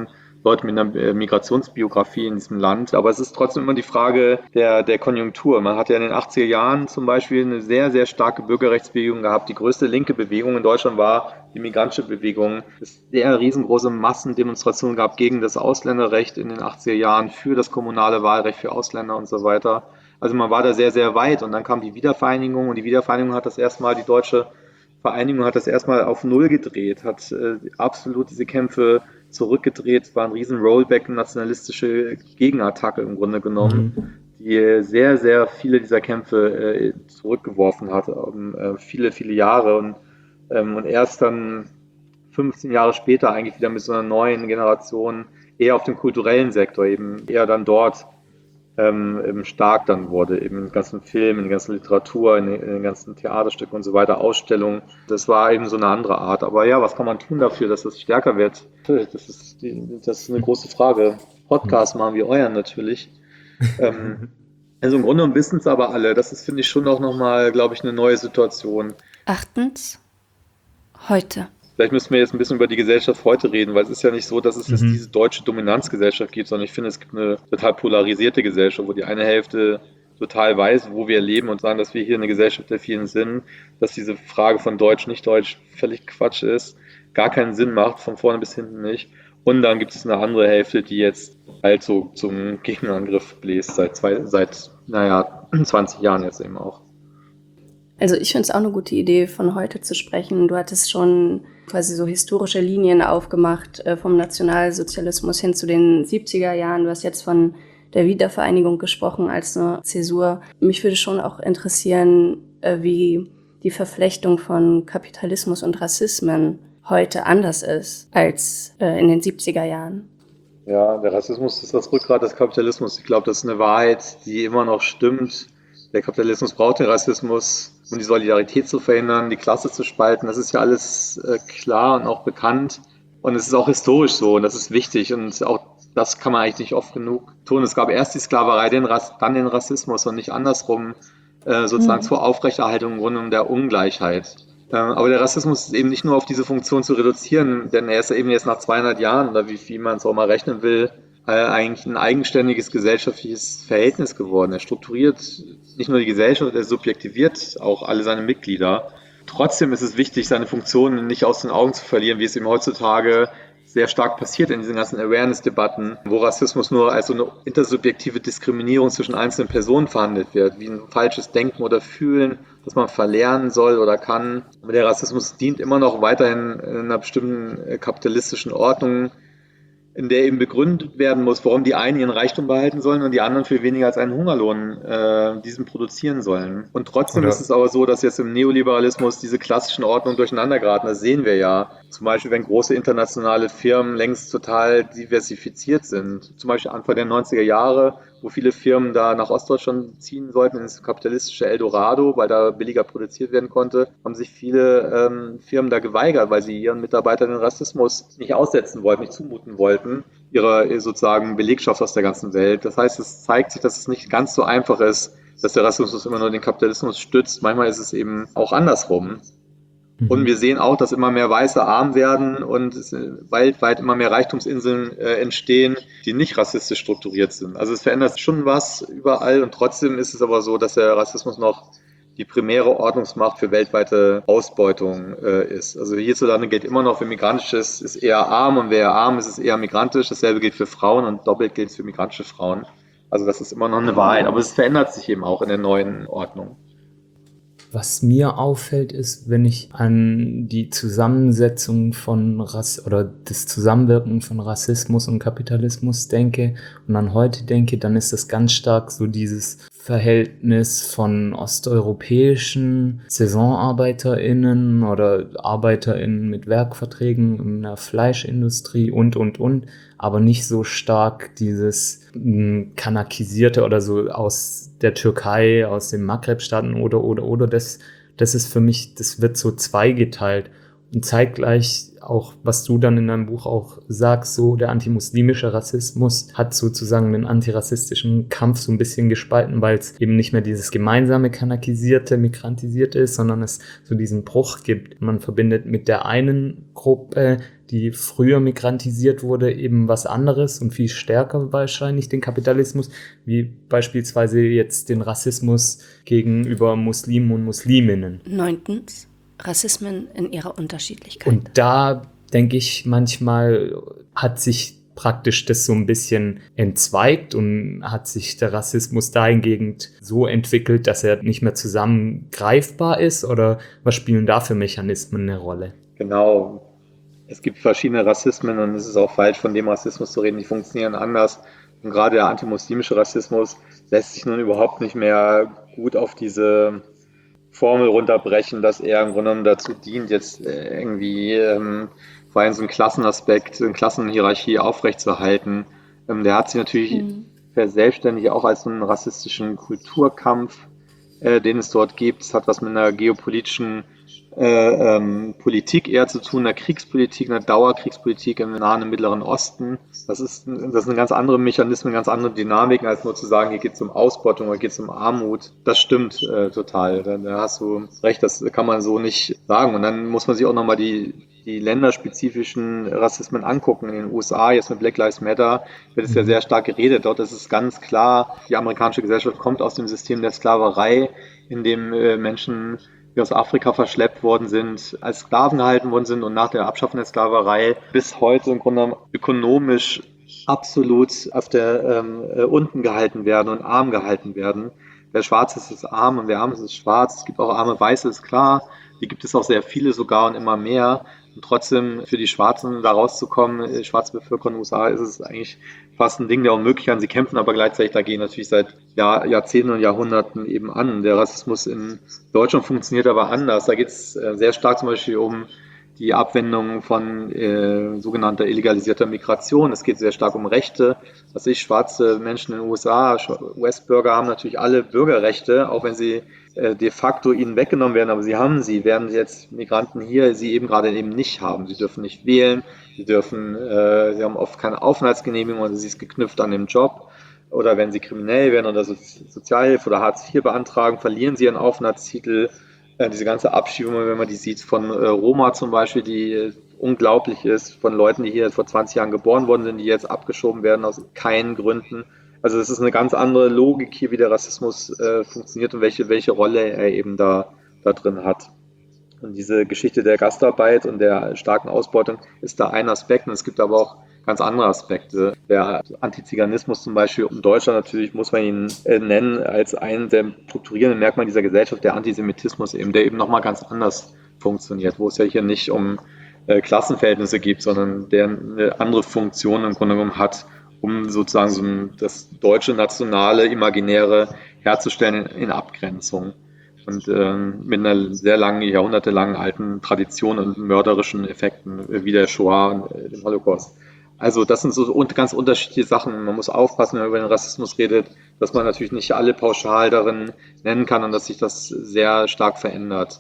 Leute mit einer Migrationsbiografie in diesem Land. Aber es ist trotzdem immer die Frage der, der Konjunktur. Man hat ja in den achtziger Jahren zum Beispiel eine sehr, sehr starke Bürgerrechtsbewegung gehabt. Die größte linke Bewegung in Deutschland war die migrantische Bewegung. Es sehr riesengroße Massendemonstrationen gab gegen das Ausländerrecht in den achtziger Jahren, für das kommunale Wahlrecht für Ausländer und so weiter. Also man war da sehr, sehr weit. Und dann kam die Wiedervereinigung und die Wiedervereinigung hat das erstmal, die deutsche Vereinigung hat das erstmal auf Null gedreht, hat äh, absolut diese Kämpfe zurückgedreht, war ein riesen Rollback, eine nationalistische Gegenattacke im Grunde genommen, mhm. die sehr, sehr viele dieser Kämpfe äh, zurückgeworfen hat, um, äh, viele, viele Jahre und, ähm, und erst dann fünfzehn Jahre später eigentlich wieder mit so einer neuen Generation eher auf dem kulturellen Sektor, eben eher dann dort Ähm, eben stark dann wurde, eben in den ganzen Filmen, in der ganzen Literatur, in den, in den ganzen Theaterstücken und so weiter, Ausstellungen. Das war eben so eine andere Art. Aber ja, was kann man tun dafür, dass das stärker wird? Das ist, die, das ist eine große Frage. Podcast machen wir euren natürlich. ähm, also im Grunde genommen wissen es aber alle. Das ist, finde ich, schon auch nochmal, glaube ich, eine neue Situation. Achtens, heute. Vielleicht müssen wir jetzt ein bisschen über die Gesellschaft heute reden, weil es ist ja nicht so, dass es jetzt Mhm. diese deutsche Dominanzgesellschaft gibt, sondern ich finde, es gibt eine total polarisierte Gesellschaft, wo die eine Hälfte total weiß, wo wir leben und sagen, dass wir hier eine Gesellschaft der vielen Sinnen, dass diese Frage von Deutsch, nicht Deutsch völlig Quatsch ist, gar keinen Sinn macht, von vorne bis hinten nicht. Und dann gibt es eine andere Hälfte, die jetzt halt so zum Gegenangriff bläst, seit, zwei, seit naja, zwanzig Jahren jetzt eben auch. Also ich finde es auch eine gute Idee, von heute zu sprechen. Du hattest schon quasi so historische Linien aufgemacht, äh, vom Nationalsozialismus hin zu den siebziger Jahren. Du hast jetzt von der Wiedervereinigung gesprochen als eine Zäsur. Mich würde schon auch interessieren, äh, wie die Verflechtung von Kapitalismus und Rassismen heute anders ist als äh, in den siebziger Jahren. Ja, der Rassismus ist das Rückgrat des Kapitalismus. Ich glaube, das ist eine Wahrheit, die immer noch stimmt. Der Kapitalismus braucht den Rassismus, um die Solidarität zu verhindern, die Klasse zu spalten. Das ist ja alles äh, klar und auch bekannt. Und es ist auch historisch so und das ist wichtig. Und auch das kann man eigentlich nicht oft genug tun. Es gab erst die Sklaverei, den Rass- dann den Rassismus und nicht andersrum, äh, sozusagen Mhm. zur Aufrechterhaltung im Grunde der Ungleichheit. Ähm, aber der Rassismus ist eben nicht nur auf diese Funktion zu reduzieren, denn er ist ja eben jetzt nach zweihundert Jahren, oder wie viel man es auch mal rechnen will, äh, eigentlich ein eigenständiges gesellschaftliches Verhältnis geworden. Er strukturiert nicht nur die Gesellschaft, er subjektiviert auch alle seine Mitglieder. Trotzdem ist es wichtig, seine Funktionen nicht aus den Augen zu verlieren, wie es eben heutzutage sehr stark passiert in diesen ganzen Awareness-Debatten, wo Rassismus nur als so eine intersubjektive Diskriminierung zwischen einzelnen Personen verhandelt wird, wie ein falsches Denken oder Fühlen, das man verlernen soll oder kann. Aber der Rassismus dient immer noch weiterhin einer bestimmten äh, kapitalistischen Ordnung, in der eben begründet werden muss, warum die einen ihren Reichtum behalten sollen und die anderen für weniger als einen Hungerlohn äh, diesen produzieren sollen. Und trotzdem Oder- ist es aber so, dass jetzt im Neoliberalismus diese klassischen Ordnungen durcheinander geraten. Das sehen wir ja. Zum Beispiel, wenn große internationale Firmen längst total diversifiziert sind. Zum Beispiel Anfang der neunziger Jahre, wo viele Firmen da nach Ostdeutschland ziehen sollten, ins kapitalistische Eldorado, weil da billiger produziert werden konnte, haben sich viele ähm, Firmen da geweigert, weil sie ihren Mitarbeitern den Rassismus nicht aussetzen wollten, nicht zumuten wollten, ihrer äh, sozusagen Belegschaft aus der ganzen Welt. Das heißt, es zeigt sich, dass es nicht ganz so einfach ist, dass der Rassismus immer nur den Kapitalismus stützt. Manchmal ist es eben auch andersrum. Und wir sehen auch, dass immer mehr Weiße arm werden und es weltweit immer mehr Reichtumsinseln äh, entstehen, die nicht rassistisch strukturiert sind. Also es verändert schon was überall und trotzdem ist es aber so, dass der Rassismus noch die primäre Ordnungsmacht für weltweite Ausbeutung äh, ist. Also hierzulande gilt immer noch, wer migrantisch ist, ist eher arm und wer arm ist, ist eher migrantisch. Dasselbe gilt für Frauen und doppelt gilt es für migrantische Frauen. Also das ist immer noch eine Wahrheit, aber es verändert sich eben auch in der neuen Ordnung. Was mir auffällt, ist, wenn ich an die Zusammensetzung von Rass oder das Zusammenwirken von Rassismus und Kapitalismus denke und an heute denke, dann ist das ganz stark so dieses Verhältnis von osteuropäischen SaisonarbeiterInnen oder ArbeiterInnen mit Werkverträgen in der Fleischindustrie und, und, und, aber nicht so stark dieses mh, kanakisierte oder so aus der Türkei, aus den Maghreb-Staaten oder, oder, oder, das, das ist für mich, das wird so zweigeteilt. Und zeitgleich auch, was du dann in deinem Buch auch sagst, so der antimuslimische Rassismus hat sozusagen den antirassistischen Kampf so ein bisschen gespalten, weil es eben nicht mehr dieses gemeinsame kanakisierte, migrantisierte ist, sondern es so diesen Bruch gibt. Man verbindet mit der einen Gruppe, die früher migrantisiert wurde, eben was anderes und viel stärker wahrscheinlich den Kapitalismus, wie beispielsweise jetzt den Rassismus gegenüber Muslimen und Musliminnen. Neuntens, Rassismen in ihrer Unterschiedlichkeit. Und da denke ich, manchmal hat sich praktisch das so ein bisschen entzweigt und hat sich der Rassismus dahingehend so entwickelt, dass er nicht mehr zusammen greifbar ist, oder was spielen da für Mechanismen eine Rolle? Genau. Es gibt verschiedene Rassismen und es ist auch falsch, von dem Rassismus zu reden. Die funktionieren anders. Und gerade der antimuslimische Rassismus lässt sich nun überhaupt nicht mehr gut auf diese Formel runterbrechen, dass er im Grunde genommen dazu dient, jetzt irgendwie ähm, vor allem so einen Klassenaspekt, eine Klassenhierarchie aufrechtzuerhalten. Ähm, der hat sich natürlich mhm. verselbstständigt auch als so einen rassistischen Kulturkampf, äh, den es dort gibt. Es hat was mit einer geopolitischen äh, ähm, Politik eher zu tun, einer Kriegspolitik, einer Dauerkriegspolitik im Nahen und Mittleren Osten. Das ist, das sind ganz andere Mechanismen, ganz andere Dynamiken, als nur zu sagen, hier geht es um Ausbeutung oder geht es um Armut. Das stimmt äh, total. Da, da hast du recht, das kann man so nicht sagen. Und dann muss man sich auch nochmal die, die länderspezifischen Rassismen angucken. In den U S A, jetzt mit Black Lives Matter, wird es ja sehr stark geredet. Dort ist es ganz klar, die amerikanische Gesellschaft kommt aus dem System der Sklaverei, in dem äh, Menschen, die aus Afrika verschleppt worden sind, als Sklaven gehalten worden sind und nach der Abschaffung der Sklaverei bis heute im Grunde genommen ökonomisch absolut auf der ähm, äh, unten gehalten werden und arm gehalten werden. Wer schwarz ist, ist arm und wer arm ist, ist schwarz. Es gibt auch arme Weiße, ist klar. Die gibt es auch sehr viele sogar und immer mehr. Und trotzdem für die Schwarzen da rauszukommen, die schwarze Bevölkerung in den U S A, ist es eigentlich fast ein Ding der Unmöglichkeit. Sie kämpfen aber gleichzeitig dagegen natürlich seit Jahr, Jahrzehnten und Jahrhunderten eben an. Der Rassismus in Deutschland funktioniert aber anders. Da geht es sehr stark zum Beispiel um die Abwendung von äh, sogenannter illegalisierter Migration. Es geht sehr stark um Rechte. Was ich, schwarze Menschen in den U S A, U S-Bürger haben natürlich alle Bürgerrechte, auch wenn sie äh, de facto ihnen weggenommen werden, aber sie haben sie, während jetzt Migranten hier sie eben gerade eben nicht haben. Sie dürfen nicht wählen, sie dürfen, äh, sie haben oft keine Aufenthaltsgenehmigung oder sie ist geknüpft an den Job. Oder wenn sie kriminell werden oder so Sozialhilfe oder Hartz vier beantragen, verlieren sie ihren Aufenthaltstitel. Diese ganze Abschiebung, wenn man die sieht, von äh, Roma zum Beispiel, die äh, unglaublich ist, von Leuten, die hier vor zwanzig Jahren geboren worden sind, die jetzt abgeschoben werden aus keinen Gründen. Also es ist eine ganz andere Logik hier, wie der Rassismus äh, funktioniert und welche, welche Rolle er eben da, da drin hat. Und diese Geschichte der Gastarbeit und der starken Ausbeutung ist da ein Aspekt. Und es gibt aber auch ganz andere Aspekte. Der Antiziganismus zum Beispiel in Deutschland, natürlich muss man ihn äh, nennen als einen der strukturierenden Merkmale dieser Gesellschaft, der Antisemitismus eben, der eben nochmal ganz anders funktioniert, wo es ja hier nicht um äh, Klassenverhältnisse geht, sondern der eine andere Funktion im Grunde genommen hat, um sozusagen so ein, das deutsche nationale Imaginäre herzustellen in, in Abgrenzung. Und ähm, mit einer sehr langen, jahrhundertelangen alten Tradition und mörderischen Effekten wie der Shoah und äh, dem Holocaust. Also das sind so ganz unterschiedliche Sachen. Man muss aufpassen, wenn man über den Rassismus redet, dass man natürlich nicht alle pauschal darin nennen kann und dass sich das sehr stark verändert.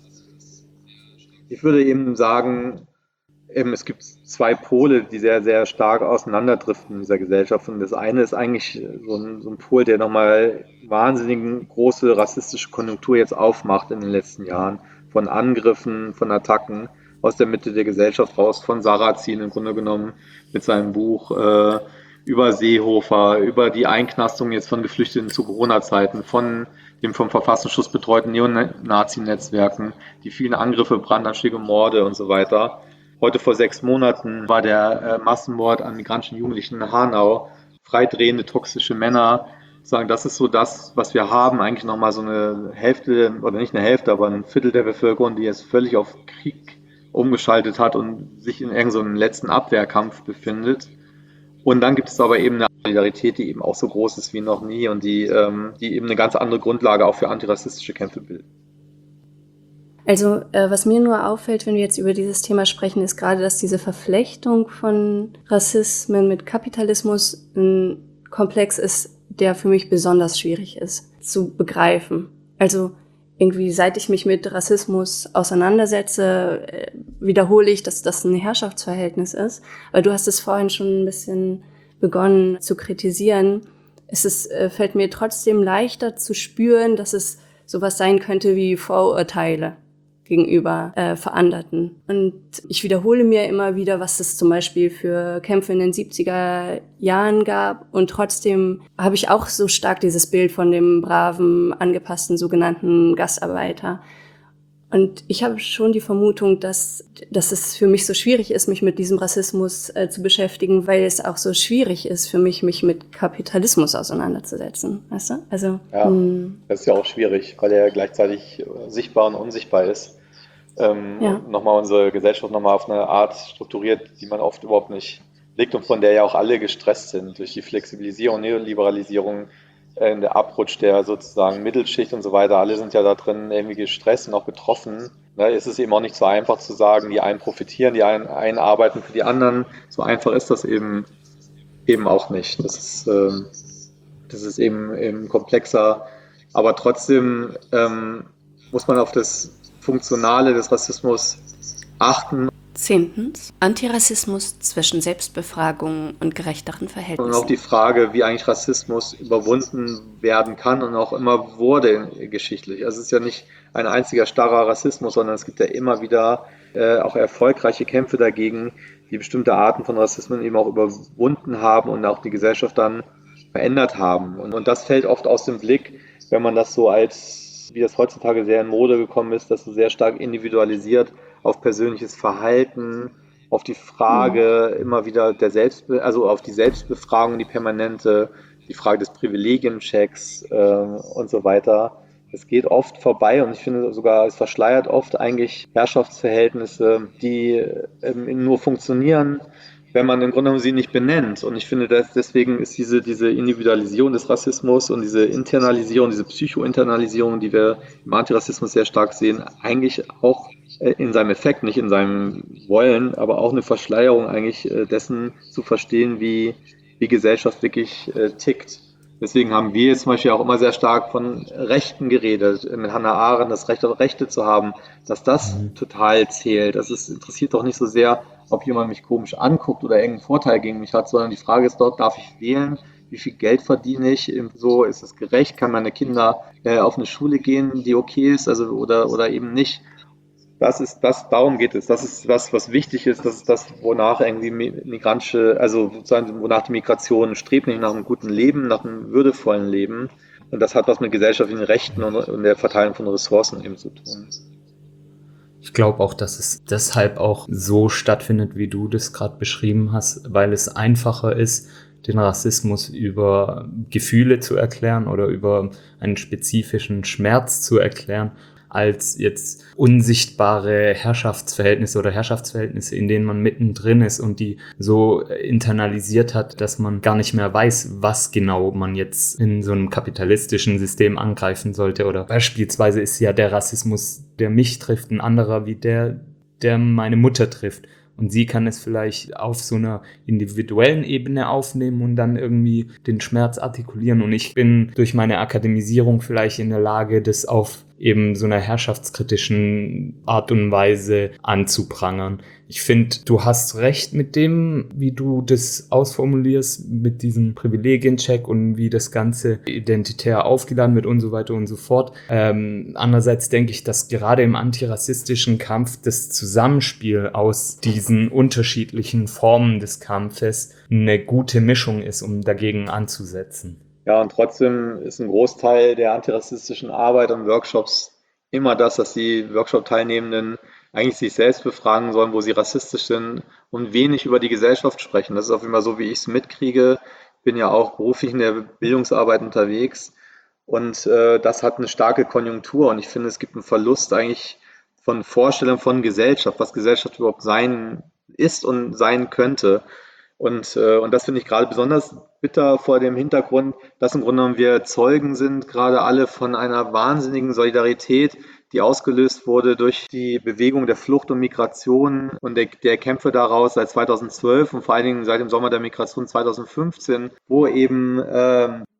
Ich würde eben sagen, eben, es gibt zwei Pole, die sehr, sehr stark auseinanderdriften in dieser Gesellschaft. Und das eine ist eigentlich so ein, so ein Pol, der nochmal wahnsinnig große rassistische Konjunktur jetzt aufmacht in den letzten Jahren. Von Angriffen, von Attacken aus der Mitte der Gesellschaft raus, von Sarrazin im Grunde genommen mit seinem Buch äh, über Seehofer, über die Einknastung jetzt von Geflüchteten zu Corona-Zeiten, von dem vom Verfassungsschutz betreuten Neonazi-Netzwerken, die vielen Angriffe, Brandanschläge, Morde und so weiter. Heute vor sechs Monaten war der äh, Massenmord an migrantischen Jugendlichen in Hanau, freidrehende, toxische Männer. Sagen, das ist so das, was wir haben, eigentlich nochmal so eine Hälfte, oder nicht eine Hälfte, aber ein Viertel der Bevölkerung, die jetzt völlig auf Krieg umgeschaltet hat und sich in irgendeinem letzten Abwehrkampf befindet. Und dann gibt es aber eben eine Solidarität, die eben auch so groß ist wie noch nie und die, ähm, die eben eine ganz andere Grundlage auch für antirassistische Kämpfe bildet. Also äh, was mir nur auffällt, wenn wir jetzt über dieses Thema sprechen, ist gerade, dass diese Verflechtung von Rassismen mit Kapitalismus ein Komplex ist, der für mich besonders schwierig ist zu begreifen. Also irgendwie, seit ich mich mit Rassismus auseinandersetze, äh, wiederhole ich, dass das ein Herrschaftsverhältnis ist. Aber du hast es vorhin schon ein bisschen begonnen zu kritisieren. Es ist, äh, fällt mir trotzdem leichter zu spüren, dass es sowas sein könnte wie Vorurteile gegenüber äh, Veranderten. Und ich wiederhole mir immer wieder, was es zum Beispiel für Kämpfe in den siebziger Jahren gab. Und trotzdem habe ich auch so stark dieses Bild von dem braven, angepassten sogenannten Gastarbeiter. Und ich habe schon die Vermutung, dass, dass es für mich so schwierig ist, mich mit diesem Rassismus äh, zu beschäftigen, weil es auch so schwierig ist für mich, mich mit Kapitalismus auseinanderzusetzen. Weißt du? Also, Ja, mh, das ist ja auch schwierig, weil er gleichzeitig äh, sichtbar und unsichtbar ist. Ähm, Ja. und nochmal unsere Gesellschaft nochmal auf eine Art strukturiert, die man oft überhaupt nicht blickt und von der ja auch alle gestresst sind durch die Flexibilisierung, Neoliberalisierung, äh, der Abrutsch der sozusagen Mittelschicht und so weiter. Alle sind ja da drin irgendwie gestresst und auch betroffen. Ne, es ist eben auch nicht so einfach zu sagen, die einen profitieren, die einen, einen arbeiten für die anderen. So einfach ist das eben, eben auch nicht. Das ist, ähm, das ist eben, eben komplexer. Aber trotzdem ähm, muss man auf das Funktionale des Rassismus achten Zehntens. Antirassismus zwischen Selbstbefragung und gerechteren und Verhältnissen. auch die Frage, wie eigentlich Rassismus überwunden werden kann und auch immer wurde geschichtlich. Also es ist ja nicht ein einziger starrer Rassismus, sondern es gibt ja immer wieder äh, auch erfolgreiche Kämpfe dagegen, die bestimmte Arten von Rassismen eben auch überwunden haben und auch die Gesellschaft dann verändert haben. Und, und das fällt oft aus dem Blick, wenn man das so als, wie das heutzutage sehr in Mode gekommen ist, dass so sehr stark individualisiert auf persönliches Verhalten, auf die Frage mhm. immer wieder der Selbstbe- also auf die Selbstbefragung, die permanente, die Frage des Privilegienchecks äh, und so weiter. Es geht oft vorbei und ich finde sogar, es verschleiert oft eigentlich Herrschaftsverhältnisse, die ähm, nur funktionieren, wenn man im Grunde genommen sie nicht benennt. Und ich finde, dass deswegen ist diese, diese Individualisierung des Rassismus und diese Internalisierung, diese Psychointernalisierung, die wir im Antirassismus sehr stark sehen, eigentlich auch in seinem Effekt, nicht in seinem Wollen, aber auch eine Verschleierung eigentlich dessen zu verstehen, wie, wie Gesellschaft wirklich äh, tickt. Deswegen haben wir jetzt zum Beispiel auch immer sehr stark von Rechten geredet, mit Hannah Arendt, das Recht auf Rechte zu haben, dass das mhm. total zählt. Das ist, interessiert doch nicht so sehr, ob jemand mich komisch anguckt oder irgendeinen Vorteil gegen mich hat, sondern die Frage ist dort, darf ich wählen? Wie viel Geld verdiene ich? So, ist es gerecht? Kann meine Kinder äh, auf eine Schule gehen, die okay ist, also oder, oder eben nicht? Das ist das, darum geht es. Das ist das, was wichtig ist. Das ist das, wonach irgendwie migrantische, also sozusagen, wonach die Migration strebt, nicht nach einem guten Leben, nach einem würdevollen Leben. Und das hat was mit gesellschaftlichen Rechten und, und der Verteilung von Ressourcen eben zu tun. Ich glaube auch, dass es deshalb auch so stattfindet, wie du das gerade beschrieben hast, weil es einfacher ist, den Rassismus über Gefühle zu erklären oder über einen spezifischen Schmerz zu erklären, als jetzt unsichtbare Herrschaftsverhältnisse oder Herrschaftsverhältnisse, in denen man mittendrin ist und die so internalisiert hat, dass man gar nicht mehr weiß, was genau man jetzt in so einem kapitalistischen System angreifen sollte. Oder beispielsweise ist ja der Rassismus, der mich trifft, ein anderer wie der, der meine Mutter trifft. Und sie kann es vielleicht auf so einer individuellen Ebene aufnehmen und dann irgendwie den Schmerz artikulieren. Und ich bin durch meine Akademisierung vielleicht in der Lage, das auf eben so einer herrschaftskritischen Art und Weise anzuprangern. Ich finde, du hast recht mit dem, wie du das ausformulierst, mit diesem Privilegiencheck und wie das Ganze identitär aufgeladen wird und so weiter und so fort. Ähm, andererseits denke ich, dass gerade im antirassistischen Kampf das Zusammenspiel aus diesen unterschiedlichen Formen des Kampfes eine gute Mischung ist, um dagegen anzusetzen. Ja, und trotzdem ist ein Großteil der antirassistischen Arbeit und Workshops immer das, dass die Workshop-Teilnehmenden eigentlich sich selbst befragen sollen, wo sie rassistisch sind und wenig über die Gesellschaft sprechen. Das ist auf jeden Fall so, wie ich es mitkriege. Ich bin ja auch beruflich in der Bildungsarbeit unterwegs und äh, das hat eine starke Konjunktur und ich finde, es gibt einen Verlust eigentlich von Vorstellungen von Gesellschaft, was Gesellschaft überhaupt sein ist und sein könnte. Und, äh, und das finde ich gerade besonders bitter vor dem Hintergrund, dass im Grunde genommen wir Zeugen sind, gerade alle von einer wahnsinnigen Solidarität, die ausgelöst wurde durch die Bewegung der Flucht und Migration und der, der Kämpfe daraus seit zweitausendzwölf und vor allen Dingen seit dem Sommer der Migration zweitausendfünfzehn, wo eben äh,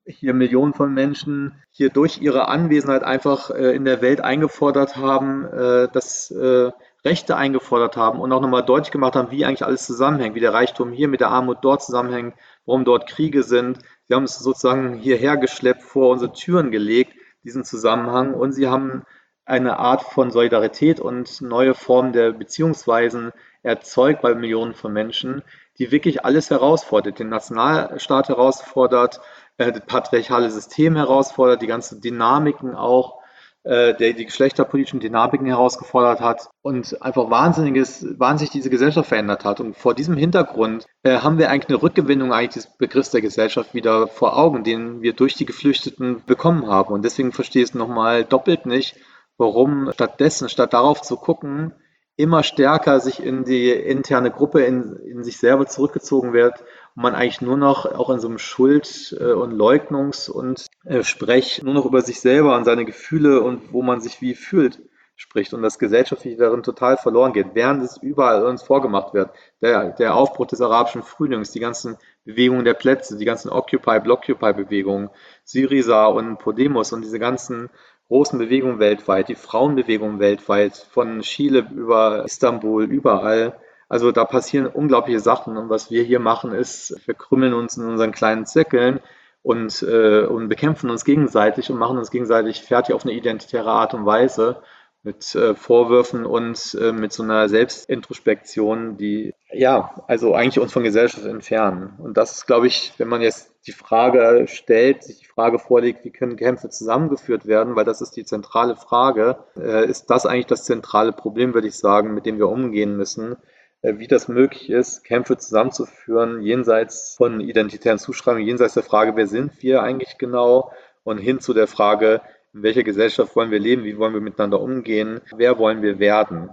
hier Millionen von Menschen hier durch ihre Anwesenheit einfach äh, in der Welt eingefordert haben, äh, dass äh, Rechte eingefordert haben und auch nochmal deutlich gemacht haben, wie eigentlich alles zusammenhängt, wie der Reichtum hier mit der Armut dort zusammenhängt, warum dort Kriege sind. Sie haben es sozusagen hierher geschleppt, vor unsere Türen gelegt, diesen Zusammenhang, und sie haben eine Art von Solidarität und neue Formen der Beziehungsweisen erzeugt bei Millionen von Menschen, die wirklich alles herausfordert, den Nationalstaat herausfordert, äh, das patriarchale System herausfordert, die ganzen Dynamiken auch, äh, der die geschlechterpolitischen Dynamiken herausgefordert hat und einfach wahnsinniges, wahnsinnig diese Gesellschaft verändert hat. Und vor diesem Hintergrund äh, haben wir eigentlich eine Rückgewinnung eigentlich des Begriffs der Gesellschaft wieder vor Augen, den wir durch die Geflüchteten bekommen haben. Und deswegen verstehe ich es nochmal doppelt nicht, warum stattdessen, statt darauf zu gucken, immer stärker sich in die interne Gruppe, in, in sich selber zurückgezogen wird und man eigentlich nur noch auch in so einem Schuld- und Leugnungs- und äh, Sprech nur noch über sich selber und seine Gefühle und wo man sich wie fühlt spricht und das Gesellschaftliche darin total verloren geht, während es überall uns vorgemacht wird. Der, der Aufbruch des arabischen Frühlings, die ganzen Bewegungen der Plätze, die ganzen Occupy-Blockupy-Bewegungen, Syriza und Podemos und diese ganzen großen Bewegungen weltweit, die Frauenbewegung weltweit, von Chile über Istanbul, überall. Also da passieren unglaubliche Sachen und was wir hier machen ist, wir krümmeln uns in unseren kleinen Zirkeln und, äh, und bekämpfen uns gegenseitig und machen uns gegenseitig fertig auf eine identitäre Art und Weise mit äh, Vorwürfen und äh, mit so einer Selbstintrospektion, die ja, also eigentlich uns von Gesellschaft entfernen. Und das ist, glaube ich, wenn man jetzt die Frage stellt, sich die Frage vorlegt, wie können Kämpfe zusammengeführt werden, weil das ist die zentrale Frage, äh, ist das eigentlich das zentrale Problem, würde ich sagen, mit dem wir umgehen müssen, äh, wie das möglich ist, Kämpfe zusammenzuführen, jenseits von identitären Zuschreibungen, jenseits der Frage, wer sind wir eigentlich genau, und hin zu der Frage, in welcher Gesellschaft wollen wir leben, wie wollen wir miteinander umgehen, wer wollen wir werden.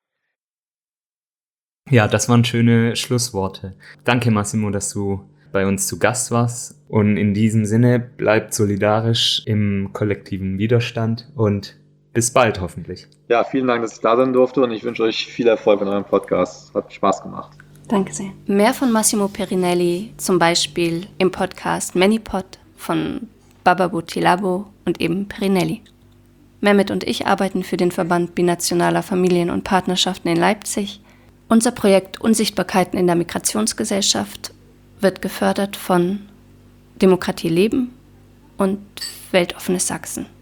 Ja, das waren schöne Schlussworte. Danke, Massimo, dass du bei uns zu Gast warst. Und in diesem Sinne, bleibt solidarisch im kollektiven Widerstand und bis bald hoffentlich. Ja, vielen Dank, dass ich da sein durfte, und ich wünsche euch viel Erfolg in eurem Podcast. Hat Spaß gemacht. Danke sehr. Mehr von Massimo Perinelli, zum Beispiel im Podcast Manipod von Bababo Tilabo und eben Perinelli. Mehmet und ich arbeiten für den Verband Binationaler Familien und Partnerschaften in Leipzig. Unser Projekt Unsichtbarkeiten in der Migrationsgesellschaft wird gefördert von Demokratie Leben und Weltoffenes Sachsen.